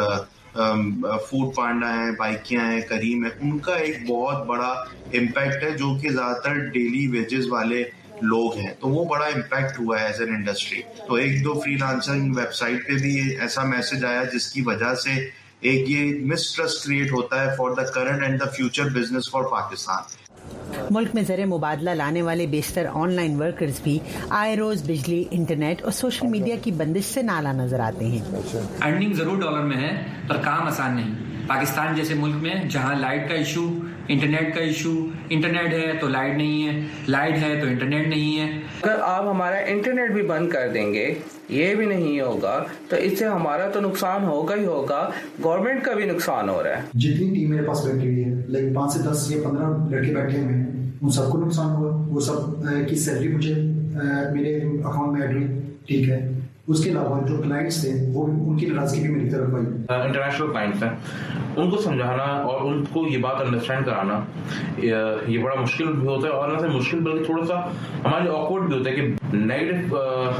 فوڈ پانڈا ہیں, بائکیاں ہیں, کریم ہے, ان کا ایک بہت بڑا امپیکٹ ہے جو کہ زیادہ تر ڈیلی ویجز والے لوگ ہیں, تو وہ بڑا امپیکٹ ہوا ہے ایز این انڈسٹری. تو 1-2 فری لانسنگ ویب سائٹ پہ بھی ایسا میسج آیا جس کی وجہ سے ایک یہ مسٹرسٹ کریٹ ہوتا ہے فار دا کرنٹ اینڈ دا فیوچر بزنس فار پاکستان. ملک میں زر مبادلہ لانے والے بیشتر آن لائن ورکرز بھی آئے روز بجلی, انٹرنیٹ اور سوشل میڈیا کی بندش سے نالا نظر آتے ہیں. ارننگ ضرور ڈالر میں ہے پر کام آسان نہیں. پاکستان جیسے ملک میں جہاں لائٹ کا ایشو, انٹرنیٹ کا ایشو, انٹرنیٹ ہے تو لائٹ نہیں ہے, لائٹ ہے تو انٹرنیٹ نہیں ہے. اگر آپ ہمارا انٹرنیٹ بھی بند کر دیں گے, یہ بھی نہیں ہوگا, تو اس سے ہمارا تو نقصان ہوگا ہی ہوگا, گورنمنٹ کا بھی نقصان ہو رہا ہے. جتنی ٹیم میرے پاس بیٹھی ہوئی ہے, لیکن 5 سے 10 یا 15 لڑکے بیٹھے ہوئے ہیں, ان سب کو نقصان ہوا. وہ سب کی سیلری مجھے میرے اکاؤنٹ میں ایڈ ہوئی, ٹھیک ہے. اس کے علاوہ جو کلائنٹس تھے وہ ان کی ناراضگی بھی میری طرف آئی. انٹرنیشنل کلائنٹس ہیں, ان کو سمجھانا اور ان کو یہ بات انڈرسٹینڈ کرانا یہ بڑا مشکل بھی ہوتا ہے, اور نہ صرف مشکل بلکہ تھوڑا سا ہمارے لیے آکورڈ بھی ہوتا ہے کہ نیگیٹو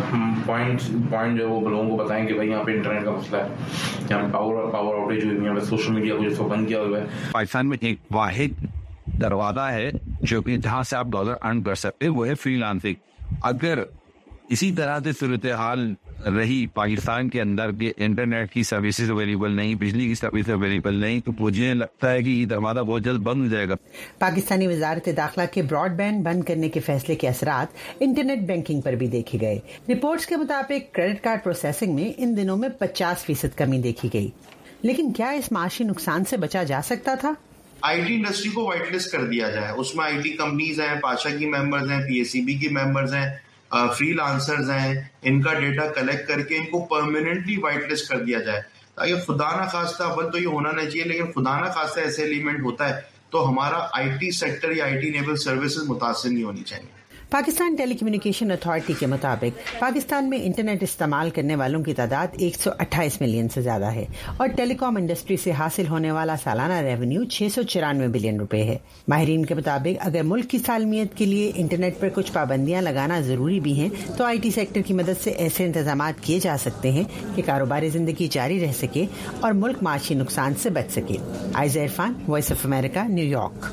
پوائنٹ جو وہ لوگوں کو بتائیں کہ بھائی یہاں پہ انٹرنیٹ کا مسئلہ ہے, یہاں پہ پاور آؤٹیج ہوئی, یہاں پہ سوشل میڈیا کو جس کو بند کیا ہوا ہے. پاکستان میں ایک واحد دروازہ ہے جو کہ جہاں سے آپ ڈالر ارن کر سکتے, وہ ہے فری لانسنگ. اگر اسی طرح سے صورتحال رہی پاکستان کے اندر کہ انٹرنیٹ کی سروسز اویلیبل نہیں, بجلی کی سروس اویلیبل نہیں, تو مجھے لگتا ہے کہ یہ دروازہ بہت جلد بند ہو جائے گا. پاکستانی وزارت داخلہ کے براڈ بینڈ بند کرنے کے فیصلے کے اثرات انٹرنیٹ بینکنگ پر بھی دیکھے گئے. رپورٹس کے مطابق کریڈٹ کارڈ پروسیسنگ میں ان دنوں میں 50% کمی دیکھی گئی. لیکن کیا اس معاشی نقصان سے بچا جا سکتا تھا؟ آئی ٹی انڈسٹری کو وائٹ لسٹ کر دیا جائے, اس میں آئی ٹی کمپنیز ہیں, پاشا کی ممبرز ہیں, پی ایس سی بی کی ممبرز ہیں, فری لانسرز ہیں, ان کا ڈیٹا کلیکٹ کر کے ان کو پرماننٹلی وائٹ لسٹ کر دیا جائے, تاکہ خدا نہ خواستہ, اول تو یہ ہونا نہیں چاہیے, لیکن خدا نہ خواستہ ایسے ایلیمنٹ ہوتا ہے تو ہمارا آئی ٹی سیکٹر یا آئی ٹی انیبل سروسز متاثر نہیں ہونی چاہیے. پاکستان ٹیلی کمیونیکیشن اتھارٹی کے مطابق پاکستان میں انٹرنیٹ استعمال کرنے والوں کی تعداد 128 ملین سے زیادہ ہے, اور ٹیلی کام انڈسٹری سے حاصل ہونے والا سالانہ ریونیو 694 بلین روپے ہے. ماہرین کے مطابق اگر ملک کی سالمیت کے لیے انٹرنیٹ پر کچھ پابندیاں لگانا ضروری بھی ہیں, تو آئی ٹی سیکٹر کی مدد سے ایسے انتظامات کیے جا سکتے ہیں کہ کاروباری زندگی جاری رہ سکے اور ملک معاشی نقصان سے بچ سکے. عائزہ عرفان, وائس آف امریکہ, نیو یارک.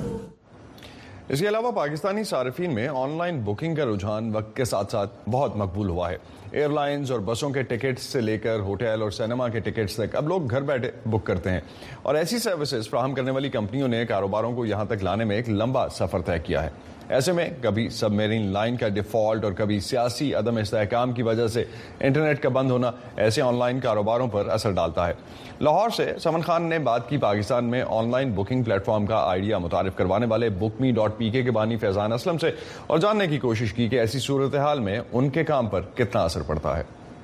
اس کے علاوہ پاکستانی صارفین میں آن لائن بکنگ کا رجحان وقت کے ساتھ ساتھ بہت مقبول ہوا ہے. ایئر لائنز اور بسوں کے ٹکٹس سے لے کر ہوٹل اور سینما کے ٹکٹس تک اب لوگ گھر بیٹھے بک کرتے ہیں, اور ایسی سروسز فراہم کرنے والی کمپنیوں نے کاروباروں کو یہاں تک لانے میں ایک لمبا سفر طے کیا ہے. ایسے میں کبھی سب میرین لائن کا ڈیفالٹ اور کبھی سیاسی عدم استحکام کی وجہ سے انٹرنیٹ کا بند ہونا ایسے آن لائن کاروباروں پر اثر ڈالتا ہے. لاہور سے سمن خان نے بات کی پاکستان میں آن لائن بکنگ پلیٹ فارم کا آئیڈیا متعارف کروانے والے bookme.pk کے بانی فیضان اسلم سے اور جاننے کی کوشش کی کہ ایسی صورتحال میں ان کے کام پر کتنا اثر پڑتا ہے.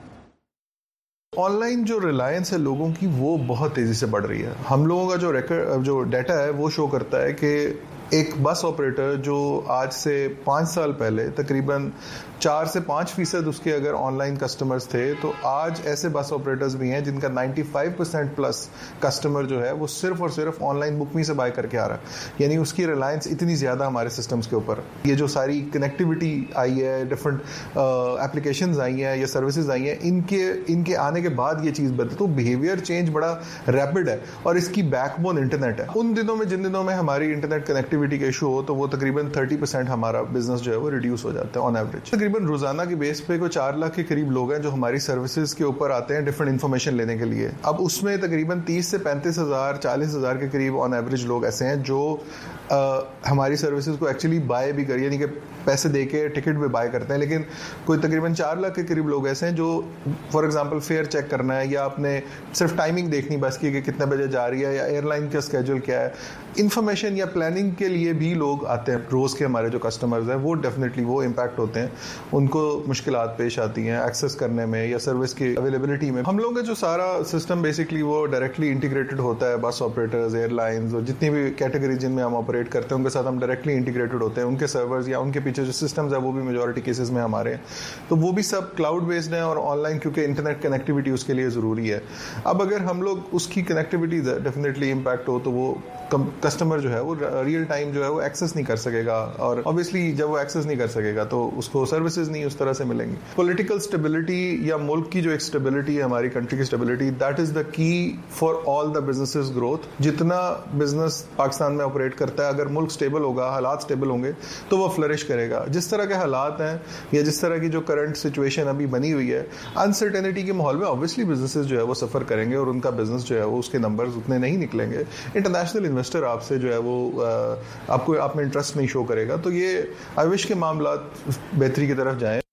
آن لائن جو ریلائنس ہے لوگوں کی وہ بہت تیزی سے بڑھ رہی ہے. ہم لوگوں کا جو ڈیٹا ہے وہ شو کرتا ہے کہ ایک بس آپریٹر جو آج سے 5 سال پہلے تقریباً 4 سے 5% اس کے اگر آن لائن کسٹمرز تھے تو آج ایسے بس آپریٹرز بھی ہیں جن کا 95% پلس کسٹمر جو ہے وہ صرف اور صرف آن لائن بک می سے بائی کر کے آ رہا ہے. یعنی اس کی ریلائنس اتنی زیادہ ہمارے سسٹمز کے اوپر. یہ جو ساری کنیکٹیوٹی آئی ہے, ڈفرنٹ اپلیکیشنز آئی ہیں یا سروسز آئی ہیں, ان کے آنے کے بعد یہ چیز بدلی. تو بیہیویئر چینج بڑا ریپڈ ہے اور اس کی بیک بون انٹرنیٹ ہے. ان دنوں میں جن دنوں میں ہماری انٹرنیٹ کنیکٹیوٹی کا ایشو ہو تو وہ تقریباً 30% ہمارا بزنس جو ہے وہ ریڈیوس ہو جاتا ہے آن ایوریج. تقریباً روزانہ کی بیس پہ کوئی 4 لاکھ کے قریب لوگ ہیں جو ہماری سروسز کے اوپر آتے ہیں ڈفرنٹ انفارمیشن لینے کے لیے. اب اس میں تقریباً 30 سے 35 ہزار 40 ہزار کے قریب آن ایوریج لوگ ایسے ہیں جو ہماری سروسز کو ایکچولی بائی بھی یعنی کہ پیسے دے کے ٹکٹ بھی بائی کرتے ہیں. لیکن کوئی تقریباً 4 لاکھ کے قریب لوگ ایسے ہیں جو فار ایگزامپل فیئر چیک کرنا ہے یا اپنے صرف ٹائمنگ دیکھنی بس کی کہ کتنے بجے جا رہی ہے یا ایئر لائن کا اسکیجول کیا ہے, انفارمیشن یا پلاننگ کے لیے بھی لوگ آتے ہیں. روز کے ہمارے جو کسٹمرز ہیں وہ ڈیفینیٹلی وہ امپیکٹ ہوتے ہیں, ان کو مشکلات پیش آتی ہیں ایکسیس کرنے میں یا سروس کی اویلیبلٹی میں. ہم لوگوں کا جو سارا سسٹم بیسکلی وہ ڈائریکٹلی انٹیگریٹڈ ہوتا ہے. بس آپریٹرز, ایئر لائنز اور جتنی بھی کیٹیگری جن میں ہم آپریٹ کرتے ہیں ان کے ساتھ ہم ڈائریکٹلی انٹیگریٹڈ ہوتے ہیں. ان کے سرورز یا ان کے پیچھے جو سسٹمز ہیں وہ بھی میجورٹی کیسز میں ہمارے ہیں, تو وہ بھی سب کلاؤڈ بیسڈ ہیں اور آن لائن کیونکہ انٹرنیٹ کنیکٹیوٹی اس کے لیے ضروری ہے. اب اگر ہم لوگ اس کی کنیکٹیوٹی ڈیفینیٹلی امپیکٹ ہو تو وہ کسٹمر جو ہے وہ ریئل ٹائم جو ہے وہ ایکسیس نہیں کر سکے گا, اور obviously جب وہ ایکسیس نہیں کر سکے گا تو اس کو سروسز نہیں اس طرح سے ملیں گی. پولیٹیکل اسٹیبلٹی یا ملک کی جو ایک اسٹیبلٹی ہے ہماری کنٹری کی اسٹیبلٹی, دیٹ از دا کی فار آل دا بزنسز گروتھ. جتنا بزنس پاکستان میں آپریٹ کرتا ہے اگر ملک اسٹیبل ہوگا, حالات اسٹیبل ہوں گے تو وہ فلرش کرے گا. جس طرح کے حالات ہیں یا جس طرح کی جو کرنٹ سچویشن ابھی بنی ہوئی ہے, انسرٹینٹی کے ماحول میں obviously بزنسز جو ہے وہ سفر کریں گے اور ان کا بزنس جو ہے وہ اس کے نمبرز اتنے نہیں نکلیں گے. انٹرنیشنل انویسٹر آپ سے جو ہے وہ آپ میں انٹرسٹ نہیں شو کرے گا. تو یہ آئی وش کے معاملات بہتری کی طرف جائیں.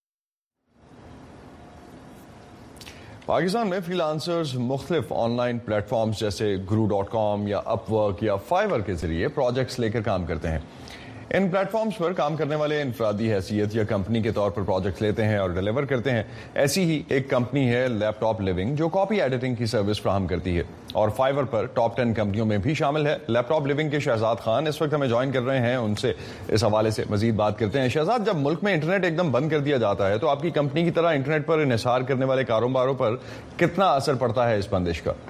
پاکستان میں فری لانسرز مختلف آن لائن پلیٹ فارمز جیسے guru.com یا اپ ورک یا فائور کے ذریعے پروجیکٹس لے کر کام کرتے ہیں. ان پلیٹ فارمز پر کام کرنے والے انفرادی حیثیت یا کمپنی کے طور پر پروجیکٹس لیتے ہیں اور ڈیلیور کرتے ہیں. ایسی ہی ایک کمپنی ہے لیپ ٹاپ لیونگ جو کاپی ایڈیٹنگ کی سروس فراہم کرتی ہے اور فائور پر ٹاپ 10 کمپنیوں میں بھی شامل ہے. لیپ ٹاپ لیونگ کے شہزاد خان اس وقت ہمیں جوائن کر رہے ہیں, ان سے اس حوالے سے مزید بات کرتے ہیں. شہزاد, جب ملک میں انٹرنیٹ ایک دم بند کر دیا جاتا ہے تو آپ کی کمپنی کی طرح انٹرنیٹ پر انحصار کرنے والے کاروباروں پر کتنا اثر پڑتا ہے اس بندش کا؟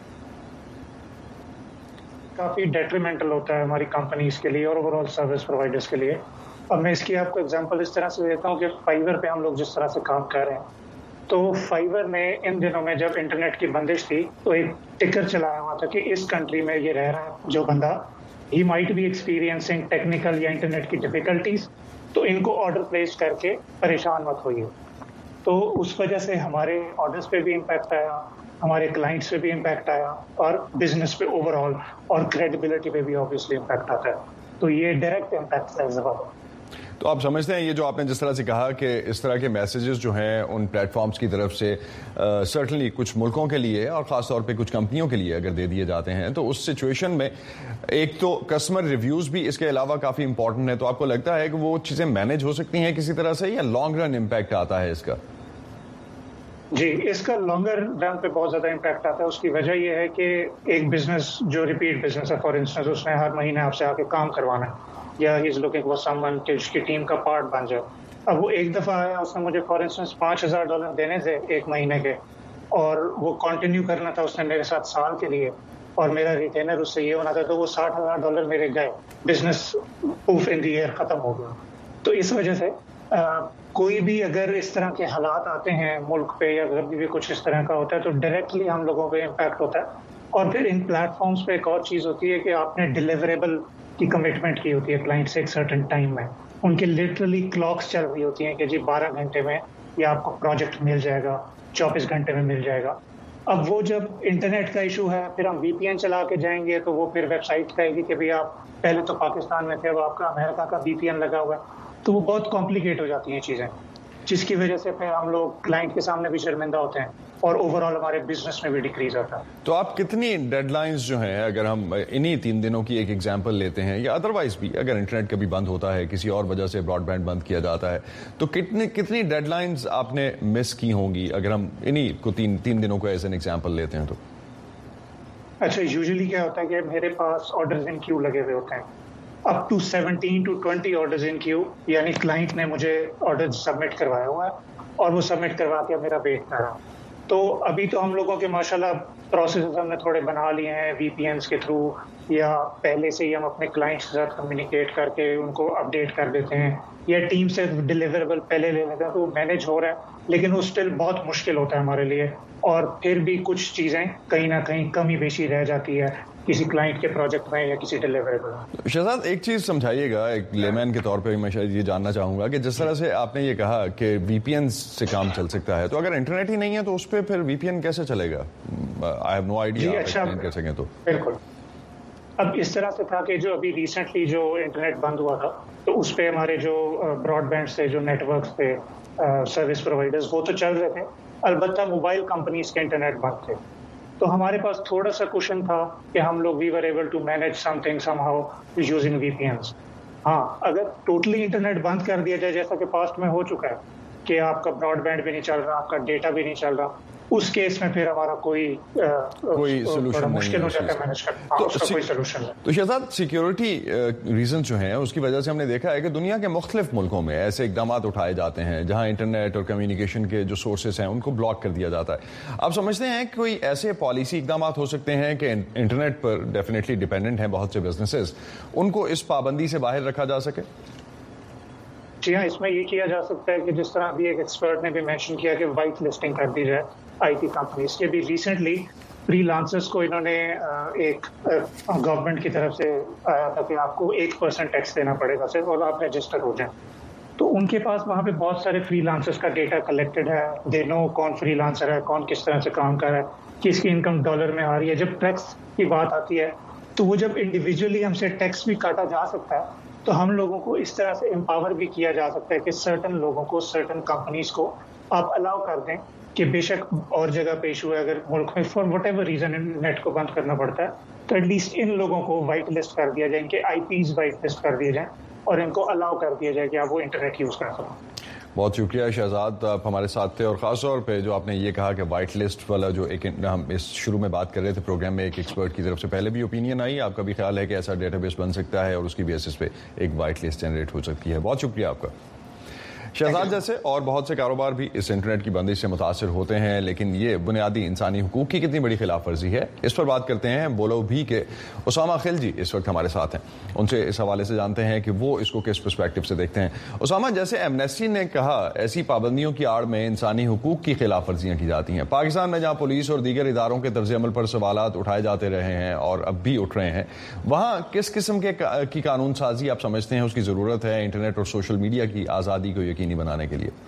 کافی ڈیٹریمنٹل ہوتا ہے ہماری کمپنیز کے لیے اور اوور آل سروس پرووائڈرز کے لیے. اب میں اس کی آپ کو اگزامپل اس طرح سے دیتا ہوں کہ فائیور پہ ہم لوگ جس طرح سے کام کر رہے ہیں تو فائیور میں ان دنوں میں جب انٹرنیٹ کی بندش تھی تو ایک ٹکر چلایا ہوا تھا کہ اس کنٹری میں یہ رہ رہا ہے جو بندہ ہی مائٹ بی ایکسپیرینسنگ ٹیکنیکل یا انٹرنیٹ کی ڈیفیکلٹیز, تو ان کو آرڈر پلیس کر کے پریشان مت ہوئیے. تو اس وجہ سے ہمارے آرڈرز پہ بھی امپیکٹ آیا, ہمارے کلائنٹس پہ بھی امپیکٹ آیا اور بزنس پہ اوور آل اور کریڈیبلٹی پہ بھی آبویسلی امپیکٹ آتا ہے. تو یہ ڈائریکٹ امپیکٹ ہے. تو آپ سمجھتے ہیں یہ جو آپ نے جس طرح سے کہا کہ اس طرح کے میسیجز جو ہیں ان پلیٹ فارمز کی طرف سے سرٹنلی کچھ ملکوں کے لیے اور خاص طور پہ کچھ کمپنیوں کے لیے اگر دے دیے جاتے ہیں تو اس سچویشن میں ایک تو کسٹمر ریویوز بھی اس کے علاوہ کافی امپورٹنٹ ہے, تو آپ کو لگتا ہے کہ وہ چیزیں مینیج ہو سکتی ہیں کسی طرح سے یا لانگ رن امپیکٹ آتا ہے اس کا؟ جی, اس کا لانگر رن پہ بہت زیادہ امپیکٹ آتا ہے. اس کی وجہ یہ ہے کہ ایک بزنس جو ریپیٹ بزنس ہے, فار انسٹنس اس نے ہر مہینے آپ سے آ کے کام کروانا ہے یا ہی از لوکنگ فار سم ون کہ اس کی ٹیم کا پارٹ بن جائے. اب وہ ایک دفعہ آیا, اس نے مجھے فار انسٹنس $5,000 دینے تھے ایک مہینے کے اور وہ کنٹینیو کرنا تھا اس نے میرے ساتھ سال کے لیے اور میرا ریٹینر اس سے یہ ہونا تھا, تو وہ $60,000 میرے گئے, بزنس پوف ان دی ایئر ختم ہو گیا. تو اس وجہ سے کوئی بھی اگر اس طرح کے حالات آتے ہیں ملک پہ یا کبھی بھی کچھ اس طرح کا ہوتا ہے تو ڈائریکٹلی ہم لوگوں پہ امپیکٹ ہوتا ہے. اور پھر ان پلیٹ فارمز پہ ایک اور چیز ہوتی ہے کہ آپ نے ڈیلیوریبل کی کمٹمنٹ کی ہوتی ہے کلائنٹ سے ایک سرٹن ٹائم میں. ان کے لٹرلی کلاکس چل رہی ہوتی ہیں کہ جی 12 گھنٹے میں یا آپ کو پروجیکٹ مل جائے گا, 24 گھنٹے میں مل جائے گا. अब वो जब इंटरनेट का इशू है, फिर हम VPN चला के जाएंगे तो वो फिर वेबसाइट कहेगी कि भाई आप पहले तो पाकिस्तान में थे, अब आपका अमेरिका का VPN लगा हुआ है, तो वो बहुत कॉम्प्लिकेट हो जाती हैं चीज़ें, जिसकी वजह से फिर हम लोग क्लाइंट के सामने भी शर्मिंदा होते हैं और ओवरऑल हमारे बिजनेस में भी डिक्रीज होता है। तो आप कितनी डेडलाइंस जो हैं, अगर हम इन्हीं 3 दिनों की एक एग्जांपल लेते हैं या अदरवाइज भी अगर इंटरनेट कभी बंद होता है, किसी और वजह से ब्रॉडबैंड बंद किया जाता है, तो कितनी डेडलाइंस आपने मिस की होंगी अगर हम इन्हीं को 3 दिनों को एज एन एग्जांपल लेते हैं तो? अच्छा, यूजुअली क्या होता है कि मेरे पास ऑर्डर्स इन क्यू लगे हुए होते हैं, up to 17 to 20 orders in queue, यानी क्लाइंट ने मुझे ऑर्डर सबमिट करवाया हुआ है और वो सबमिट करवा के मेरा वेट कर रहा है। तो अभी तो हम लोगों के माशाल्लाह प्रोसेस हमने थोड़े बना लिए हैं VPNs के थ्रू, या पहले से ही हम अपने क्लाइंट्स के साथ कम्युनिकेट करके उनको अपडेट कर देते हैं, या टीम से डिलीवरेबल पहले ले लेते हैं, तो मैनेज हो रहा है, लेकिन वो स्टिल बहुत मुश्किल होता है हमारे लिए, और फिर भी कुछ चीज़ें कहीं ना कहीं कमी बेशी रह जाती है किसी क्लाइंट के प्रोजेक्ट में या किसी डिलीवरेबल में। शहजाद, एक चीज़ समझाइएगा, एक लेमैन के तौर पे मैं शायद ये जानना चाहूँगा कि जिस तरह से आपने ये कहा कि VPN से काम चल सकता है, तो अगर इंटरनेट ही नहीं है तो उस पर फिर VPN कैसे चलेगा? आई हैव नो आइडिया, अच्छा, कर सकें तो। बिल्कुल, अब इस तरह से था कि जो अभी रिसेंटली जो इंटरनेट बंद हुआ था, तो उस पर हमारे जो ब्रॉडबैंड से जो नेटवर्क थे, सर्विस प्रोवाइडर्स, वो तो चल रहे थे, अलबत्ता मोबाइल कंपनीज के इंटरनेट बंद थे। तो हमारे पास थोड़ा सा क्वेश्चन था कि हम लोग we were able to manage something somehow using VPNs। हाँ, अगर टोटली इंटरनेट बंद कर दिया जाए, जैसा कि पास्ट में हो चुका है कि आपका ब्रॉडबैंड भी नहीं चल रहा, आपका डेटा भी नहीं चल रहा, उस केस में फिर हमारा कोई सोल्यूशन मुश्किल हो जाता है मैनेज करना, उसका कोई सोल्यूशन नहीं। तो शहजाद, सिक्योरिटी रीजन जो हैं उसकी वजह से हमने देखा है कि दुनिया के मुख्तलिफ मुल्कों में ऐसे इकदाम उठाए जाते हैं जहां इंटरनेट और कम्युनिकेशन के जो सोर्सेस हैं उनको ब्लॉक कर दिया जाता है। आप समझते हैं कि कोई ऐसे पॉलिसी इकदाम हो सकते हैं कि इंटरनेट पर डेफिनेटली डिपेंडेंट हैं बहुत से बिजनेसेस, उनको इस पाबंदी से बाहर रखा जा सके? जी हाँ, इसमें ये किया जा सकता है कि जिस तरह अभी एक एक्सपर्ट ने भी मेंशन किया कि वाइट लिस्टिंग कर दी जाए IT कंपनीज के। भी रिसेंटली फ्रीलांसर्स को इन्होंने एक गवर्नमेंट की तरफ से आया था कि आपको 1% टैक्स देना पड़ेगा सिर्फ और आप रजिस्टर हो जाएं। तो उनके पास वहाँ पे बहुत सारे फ्रीलांसर्स का डेटा कलेक्टेड है, दे नो कौन फ्रीलांसर है, कौन किस तरह से काम कर रहा है, किसकी इनकम डॉलर में आ रही है। जब टैक्स की बात आती है तो वो जब इंडिविजुअली हमसे टैक्स भी काटा जा सकता है, तो हम लोगों को इस तरह से एम्पावर भी किया जा सकता है कि सर्टन लोगों को, सर्टन कंपनीज को आप अलाउ कर दें कि बेशक और जगह पे इशू है, अगर मुल्क में for whatever reason net को बंद करना पड़ता है, तो एटलीस्ट इन लोगों को वाइट लिस्ट कर दिया जाए, इनके IPs वाइट लिस्ट कर दिए जाए और इनको अलाउ कर दिया जाए कि आप वो इंटरनेट यूज कर सकें। बहुत शुक्रिया शहजाद, आप हमारे साथ थे, और ख़ास तौर पे जो आपने ये कहा कि वाइट लिस्ट वाला जो एक हम इस शुरू में बात कर रहे थे प्रोग्राम में, एक एक्सपर्ट की तरफ से पहले भी ओपिनियन आई, आपका भी ख्याल है कि ऐसा डेटाबेस बन सकता है और उसकी बेसिस पे एक वाइट लिस्ट जनरेट हो सकती है। बहुत शुक्रिया आपका। शहजाद जैसे और बहुत से कारोबार भी इस इंटरनेट की बंदिश से मुतासर होते हैं, लेकिन ये बुनियादी इंसानी हुकूक की कितनी बड़ी खिलाफ वर्जी है, इस पर बात करते हैं। बोलो भी के उसामा खिलजी इस वक्त हमारे साथ हैं, उनसे इस हवाले से जानते हैं कि वो इसको किस पर्सपेक्टिव से देखते हैं। उसामा, जैसे एमनेस्टी ने कहा, ऐसी पाबंदियों की आड़ में इंसानी हुकूक की खिलाफ वर्जियाँ की जाती हैं। पाकिस्तान में जहाँ पुलिस और दीगर इदारों के तर्ज अमल पर सवालात उठाए जाते रहे हैं और अब भी उठ रहे हैं, वहाँ किस किस्म की कानून साजी आप समझते हैं उसकी ज़रूरत है इंटरनेट और सोशल मीडिया की आज़ादी को यकीनी बनाने के लिए?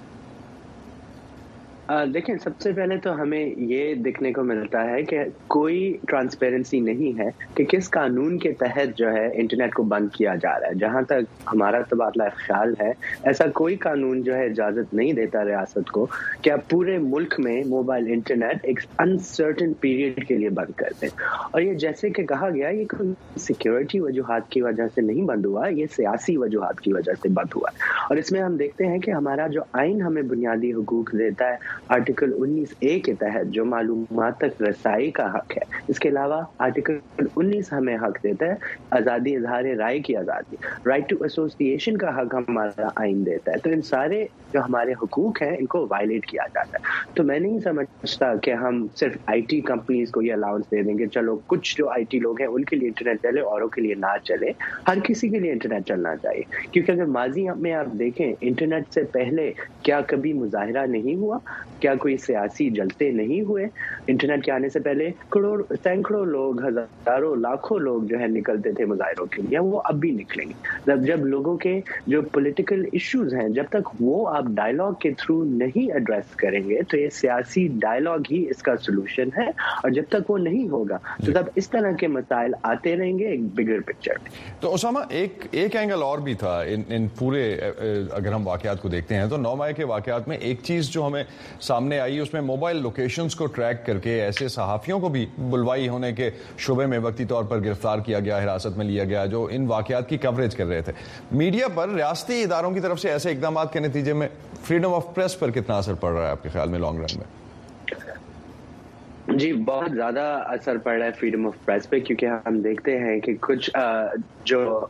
देखिए, सबसे पहले तो हमें ये देखने को मिलता है कि कोई ट्रांसपेरेंसी नहीं है कि किस कानून के तहत जो है इंटरनेट को बंद किया जा रहा है। जहां तक हमारा तबादला ख्याल है, ऐसा कोई कानून जो है इजाजत नहीं देता रियासत को कि आप पूरे मुल्क में मोबाइल इंटरनेट एक अनसर्टेन पीरियड के लिए बंद कर दें। और ये जैसे कि कहा गया, ये कोई सिक्योरिटी वजूहात की वजह से नहीं बंद हुआ, ये सियासी वजूहात की वजह से बंद हुआ। और इसमें हम देखते हैं कि हमारा जो आइन हमें बुनियादी हुकूक देता है, आर्टिकल 19A के तहत जो मालूमात तक रसाई का हक है, इसके अलावा आर्टिकल 19 हमें हक देता है आज़ादी इजहार राय की आज़ादी, राइट टू एसोसिएशन का हक हमारा आइन देता है। तो इन सारे जो हमारे हुकूक हैं इनको वायलेट किया जाता है। तो मैं नहीं समझता कि हम सिर्फ IT कंपनीज को ये अलाउंस दे देंगे, चलो कुछ जो IT लोग हैं उनके लिए इंटरनेट चले, औरों के लिए ना चले। हर किसी के लिए इंटरनेट चलना चाहिए, क्योंकि अगर माजी में आप देखें, इंटरनेट से पहले क्या कभी मुजाहिरा नहीं हुआ? क्या कोई सियासी जलते नहीं हुए? इंटरनेट के आने से पहले सैकड़ों लोग, हजारों लाखों लोग जो है निकलते थे मुजाहिरों के लिए, वो अब भी निकलेंगे। जब लोगों के जो पॉलिटिकल इश्यूज हैं, जब तक वो आप डायलॉग के थ्रू नहीं एड्रेस करेंगे तो ये सियासी डायलॉग ही इसका सोल्यूशन है, और जब तक वो नहीं होगा तो तब इस तरह के मसाइल आते रहेंगे एक बिगर पिक्चर में। तो उसामा, एक एंगल और भी था इन पूरे, अगर हम वाकयात को देखते हैं तो 9 मई के वाकयात में एक चीज़ जो हमें सामने आई, उसमें मोबाइल लोकेशंस को ट्रैक करके ऐसे सहाफ़ियों को भी बुलवाई होने के शुबे में वक्ती तौर पर गिरफ्तार किया गया, हिरासत में लिया गया, जो इन वाकयात की कवरेज कर रहे थे। मीडिया पर रियासती इदारों की तरफ से ऐसे इकदाम के नतीजे में फ्रीडम ऑफ प्रेस पर कितना असर पड़ रहा है आपके ख्याल में लॉन्ग रन में? जी, बहुत ज़्यादा असर पड़ रहा है फ्रीडम ऑफ प्रेस पे, क्योंकि हम देखते हैं कि कुछ जो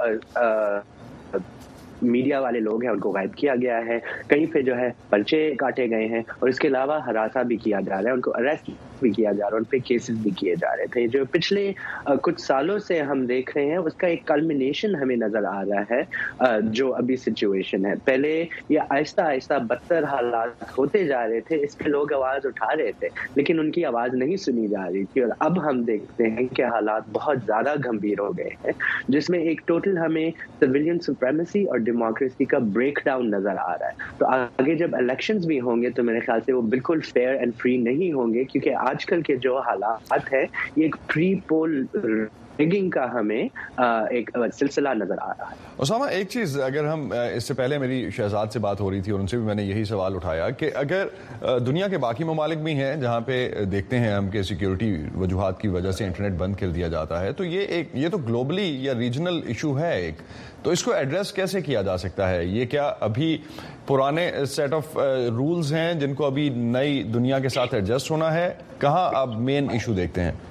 मीडिया वाले लोग हैं उनको गायब किया गया है, कहीं पे जो है पर्चे काटे गए हैं, और इसके अलावा हरासा भी किया जा रहा है, उनको अरेस्ट भी किया जा रहा है, उन पे केसेस भी किए जा रहे थे। जो पिछले कुछ सालों से हम देख रहे हैं उसका एक कल्मिनेशन हमें नजर आ रहा है। जो अभी सिचुएशन है, पहले ये आहिस्ता आहिस्ता बदतर हालात होते जा रहे थे, इस पे लोग आवाज उठा रहे थे लेकिन उनकी आवाज नहीं सुनी जा रही थी, और अब हम देखते हैं कि हालात बहुत ज्यादा गंभीर हो गए हैं, जिसमें एक टोटल हमें सिविलियन सुप्रीमेसी और डेमोक्रेसी का ब्रेकडाउन नजर आ रहा है। तो आगे जब इलेक्शंस भी होंगे तो मेरे ख्याल से वो बिल्कुल फेयर एंड फ्री नहीं होंगे, क्योंकि आजकल के जो हालात है ये एक प्री पोल रिगिंग का हमें एक सिलसिला नजर आ रहा है। उसामा, एक चीज़, अगर हम इससे पहले मेरी शहजाद से बात हो रही थी और उनसे भी मैंने यही सवाल उठाया कि अगर दुनिया के बाकी ममालिक भी हैं जहाँ पे देखते हैं हम कि सिक्योरिटी वजूहात की वजह से इंटरनेट बंद कर दिया जाता है, तो ये तो ग्लोबली या रीजनल इशू है एक, तो इसको एड्रेस कैसे किया जा सकता है? ये क्या अभी पुराने सेट ऑफ रूल्स हैं जिनको अभी नई दुनिया के साथ एडजस्ट होना है? कहाँ आप मेन इशू देखते हैं?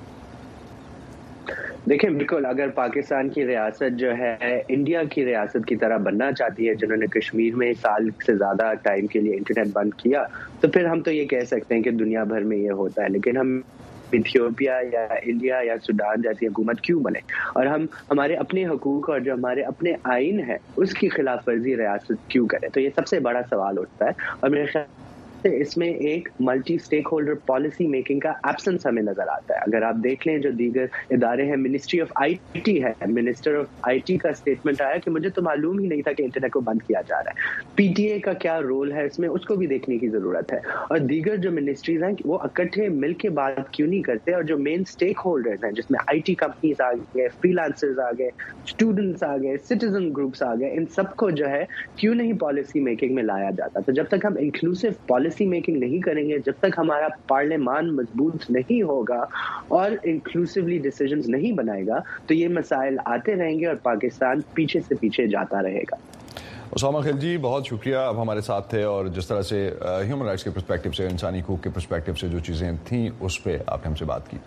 देखें, बिल्कुल, अगर पाकिस्तान की रियासत जो है इंडिया की रियासत की तरह बनना चाहती है, जिन्होंने कश्मीर में साल से ज़्यादा टाइम के लिए इंटरनेट बंद किया, तो फिर हम तो ये कह सकते हैं कि दुनिया भर में ये होता है। लेकिन हम इथियोपिया या इंडिया या सूडान जैसी हुकूमत क्यों बने, और हम हमारे अपने हकूक और जो हमारे अपने आइन है उसकी खिलाफ वर्जी रियासत क्यों करें? तो ये सबसे बड़ा सवाल उठता है, और मेरे ख्याल इसमें एक multi stakeholder policy making का एब्सेंस हमें नजर आता है। अगर आप देख लें जो दीगर इदारे हैं, मिनिस्ट्री ऑफ आईटी है, मिनिस्टर ऑफ आईटी का स्टेटमेंट आया कि मुझे तो मालूम ही नहीं था कि इंटरनेट को बंद किया जा रहा है। पीटीए का क्या रोल है इसमें, उसको भी देखने की जरूरत है, और दीगर जो मिनिस्ट्रीज हैं वो इकट्ठे मिल के बात क्यों नहीं करते, और जो मेन स्टेक होल्डर्स हैं जिसमें आईटी कंपनीज आ गए, फ्रीलांसर्स आ गए, स्टूडेंट्स आ गए, सिटीजन ग्रुप्स आ गए, इन सबको जो है क्यों नहीं पॉलिसी मेकिंग में लाया जाता? तो जब तक हम इंक्लूसिव पॉलिसी मेकिंग नहीं करेंगे, जब तक हमारा पार्लियामान मजबूत नहीं होगा और इंक्लूसिवली डिसीजंस नहीं बनाएगा, तो ये मसाइल आते रहेंगे और पाकिस्तान पीछे से पीछे जाता रहेगा। उसामा खिलजी, बहुत शुक्रिया, आप हमारे साथ थे और जिस तरह से ह्यूमन राइट्स के पर्सपेक्टिव से, इंसानी हकूक के पर्सपेक्टिव से जो चीज़ें थीं उस पर आपने हमसे बात की।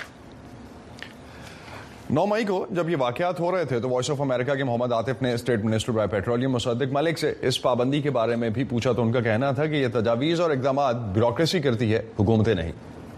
9 मई को जब ये वाकयात हो रहे थे तो वॉइस ऑफ अमेरिका के मोहम्मद आतिफ ने state minister by petroleum Musaddiq Malik से इस पाबंदी के बारे में भी पूछा, तो उनका कहना था कि ये तजावीज़ और इक़दाम ब्यूरोक्रेसी करती है, हुकूमतें नहीं।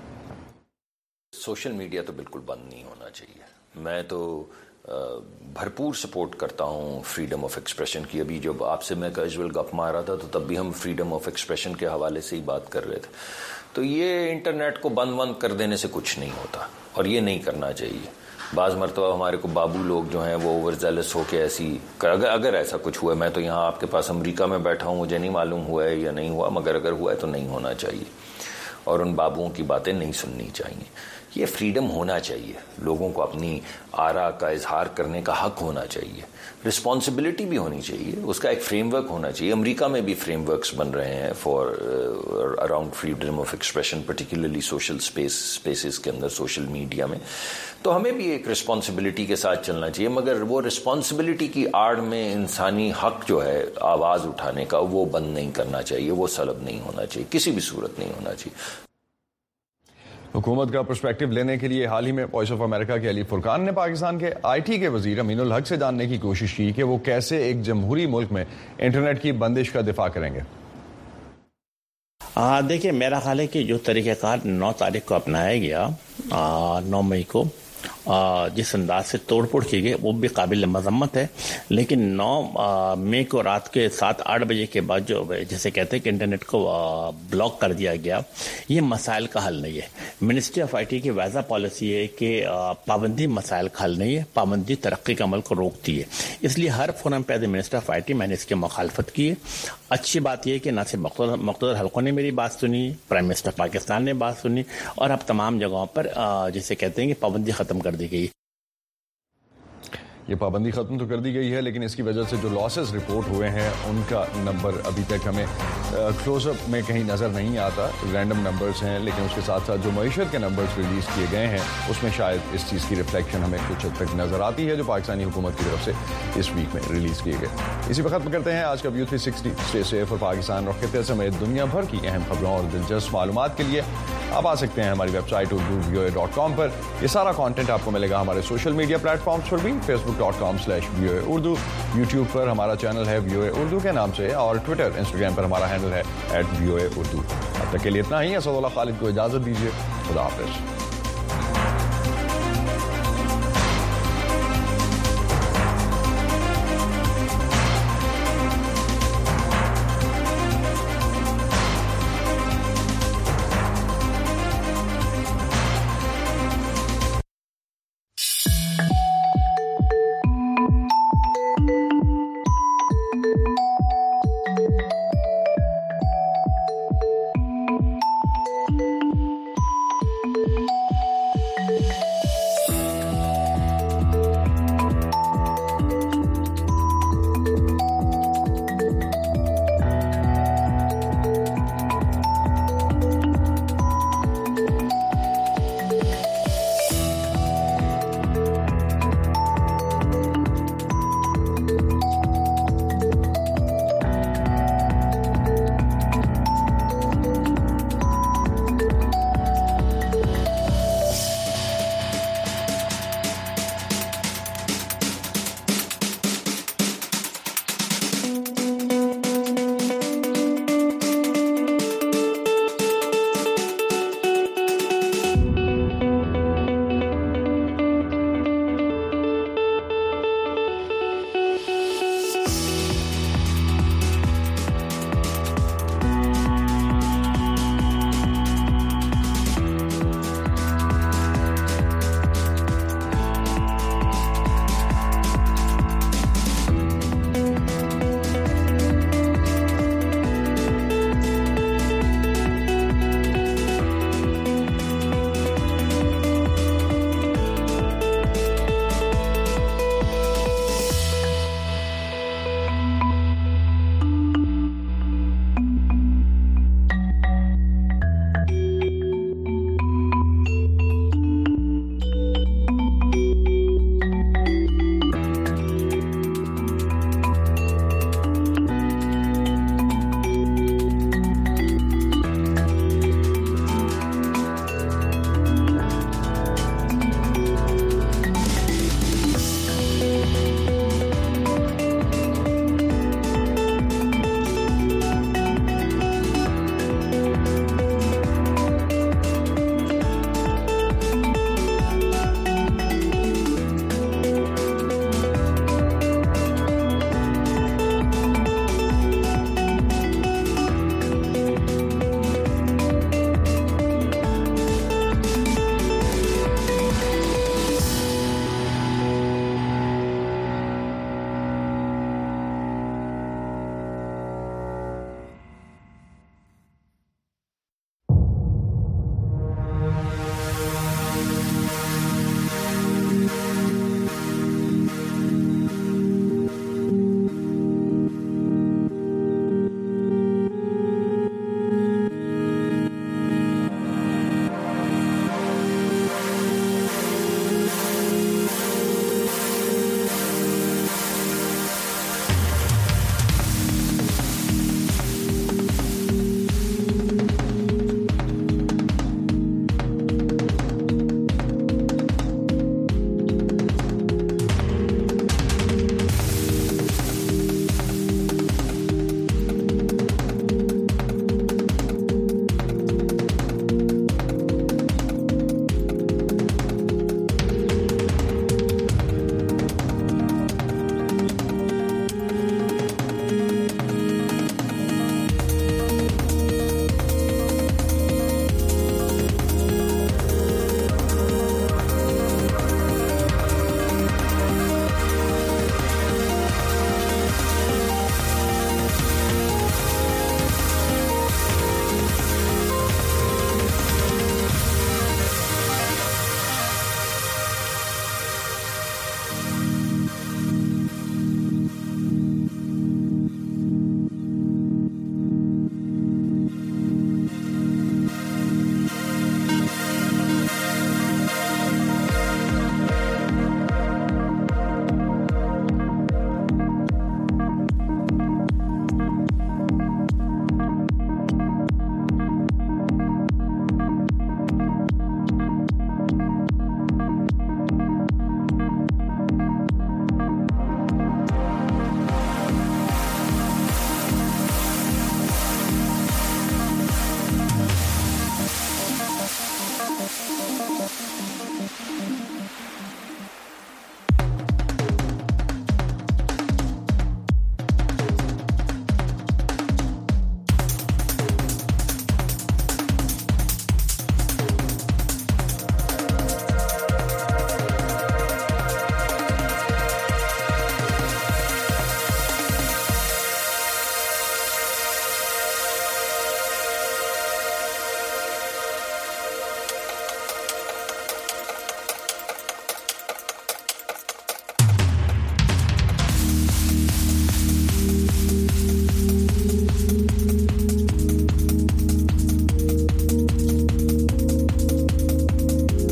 सोशल मीडिया तो बिल्कुल बंद नहीं होना चाहिए। मैं तो भरपूर सपोर्ट करता हूँ फ्रीडम ऑफ एक्सप्रेशन की। अभी जब आपसे मैं कैजुअल गप मार रहा था तो तब भी हम फ्रीडम ऑफ एक्सप्रेशन के हवाले से ही बात कर रहे थे। तो ये इंटरनेट को बंद कर देने से कुछ नहीं होता और ये नहीं करना चाहिए। बाज़ मरतबा हमारे को बाबू लोग जो हैं वो ओवर जेलस होके ऐसी, अगर ऐसा कुछ हुआ, मैं तो यहाँ आपके पास अमेरिका में बैठा हूँ, मुझे नहीं मालूम हुआ है या नहीं हुआ, मगर अगर हुआ है तो नहीं होना चाहिए और उन बाबुओं की बातें नहीं सुननी चाहिए। ये फ्रीडम होना चाहिए, लोगों को अपनी आरा का इजहार करने का हक होना चाहिए, रिस्पॉन्सिबिलिटी भी होनी चाहिए, उसका एक फ्रेमवर्क होना चाहिए। अमेरिका में भी फ्रेमवर्क्स बन रहे हैं for around freedom of expression, particularly social spaces के अंदर, सोशल मीडिया में। तो हमें भी एक रिस्पॉन्सिबिलिटी के साथ चलना चाहिए, मगर वो रिस्पॉन्सिबिलिटी की आड़ में इंसानी हक जो है आवाज़ उठाने का, वो बंद नहीं करना चाहिए, वो सलब नहीं होना चाहिए, किसी भी सूरत नहीं होना चाहिए। हुकूमत का पर्सपेक्टिव लेने के लिए हाल ही में वॉइस ऑफ अमेरिका के अली फुरकान ने पाकिस्तान के आईटी के वजीर अमीनुल हक से जानने की कोशिश की कि वो कैसे एक जमहूरी मुल्क में इंटरनेट की बंदिश का दिफा करेंगे। देखिए, मेरा ख्याल है कि जो तरीक़ाकार 9 तारीख को अपनाया गया 9 मई को, جس انداز سے توڑ پھوڑ کی گئی وہ بھی قابل مذمت ہے. لیکن 9 مئی کو رات کے 7-8 بجے کے بعد جو جسے کہتے ہیں کہ انٹرنیٹ کو بلاک کر دیا گیا, یہ مسائل کا حل نہیں ہے. منسٹری آف آئی ٹی کی واضح پالیسی ہے کہ پابندی مسائل کا حل نہیں ہے, پابندی ترقی کے عمل کو روکتی ہے. اس لیے ہر فورم پہ ایز اے منسٹر آف آئی ٹی میں نے اس کی مخالفت کی ہے. اچھی بات یہ کہ نہ صرف مقتدر حلقوں نے میری بات سنی, پرائم منسٹر پاکستان نے بات سنی, اور اب تمام جگہوں پر جسے کہتے ہیں کہ پابندی ختم کر دی گئی. یہ پابندی ختم تو کر دی گئی ہے, لیکن اس کی وجہ سے جو لاسز رپورٹ ہوئے ہیں ان کا نمبر ابھی تک ہمیں کلوز اپ میں کہیں نظر نہیں آتا. رینڈم نمبرز ہیں, لیکن اس کے ساتھ ساتھ جو معیشت کے نمبرز ریلیز کیے گئے ہیں اس میں شاید اس چیز کی ریفلیکشن ہمیں کچھ حد تک نظر آتی ہے جو پاکستانی حکومت کی طرف سے اس ویک میں ریلیز کیے گئے. اسی پر ختم کرتے ہیں آج کا ویو 360. اسٹے سیف, اور پاکستان اور خطے سمیت دنیا بھر کی اہم خبروں اور دلچسپ معلومات کے لیے آپ آ سکتے ہیں ہماری ویب سائٹ urdu.voa.com پر. یہ سارا کانٹینٹ آپ کو ملے گا ہمارے سوشل میڈیا پلیٹ فارمس پر بھی, facebook.com/VOA Urdu, یوٹیوب پر ہمارا چینل ہے VOA Urdu کے نام سے, اور ٹویٹر انسٹاگرام پر ہمارا ہینڈل ہے @VOA Urdu. اب تک کے لیے اتنا ہی. اسد اللہ خالد کو اجازت دیجیے. خدا حافظ.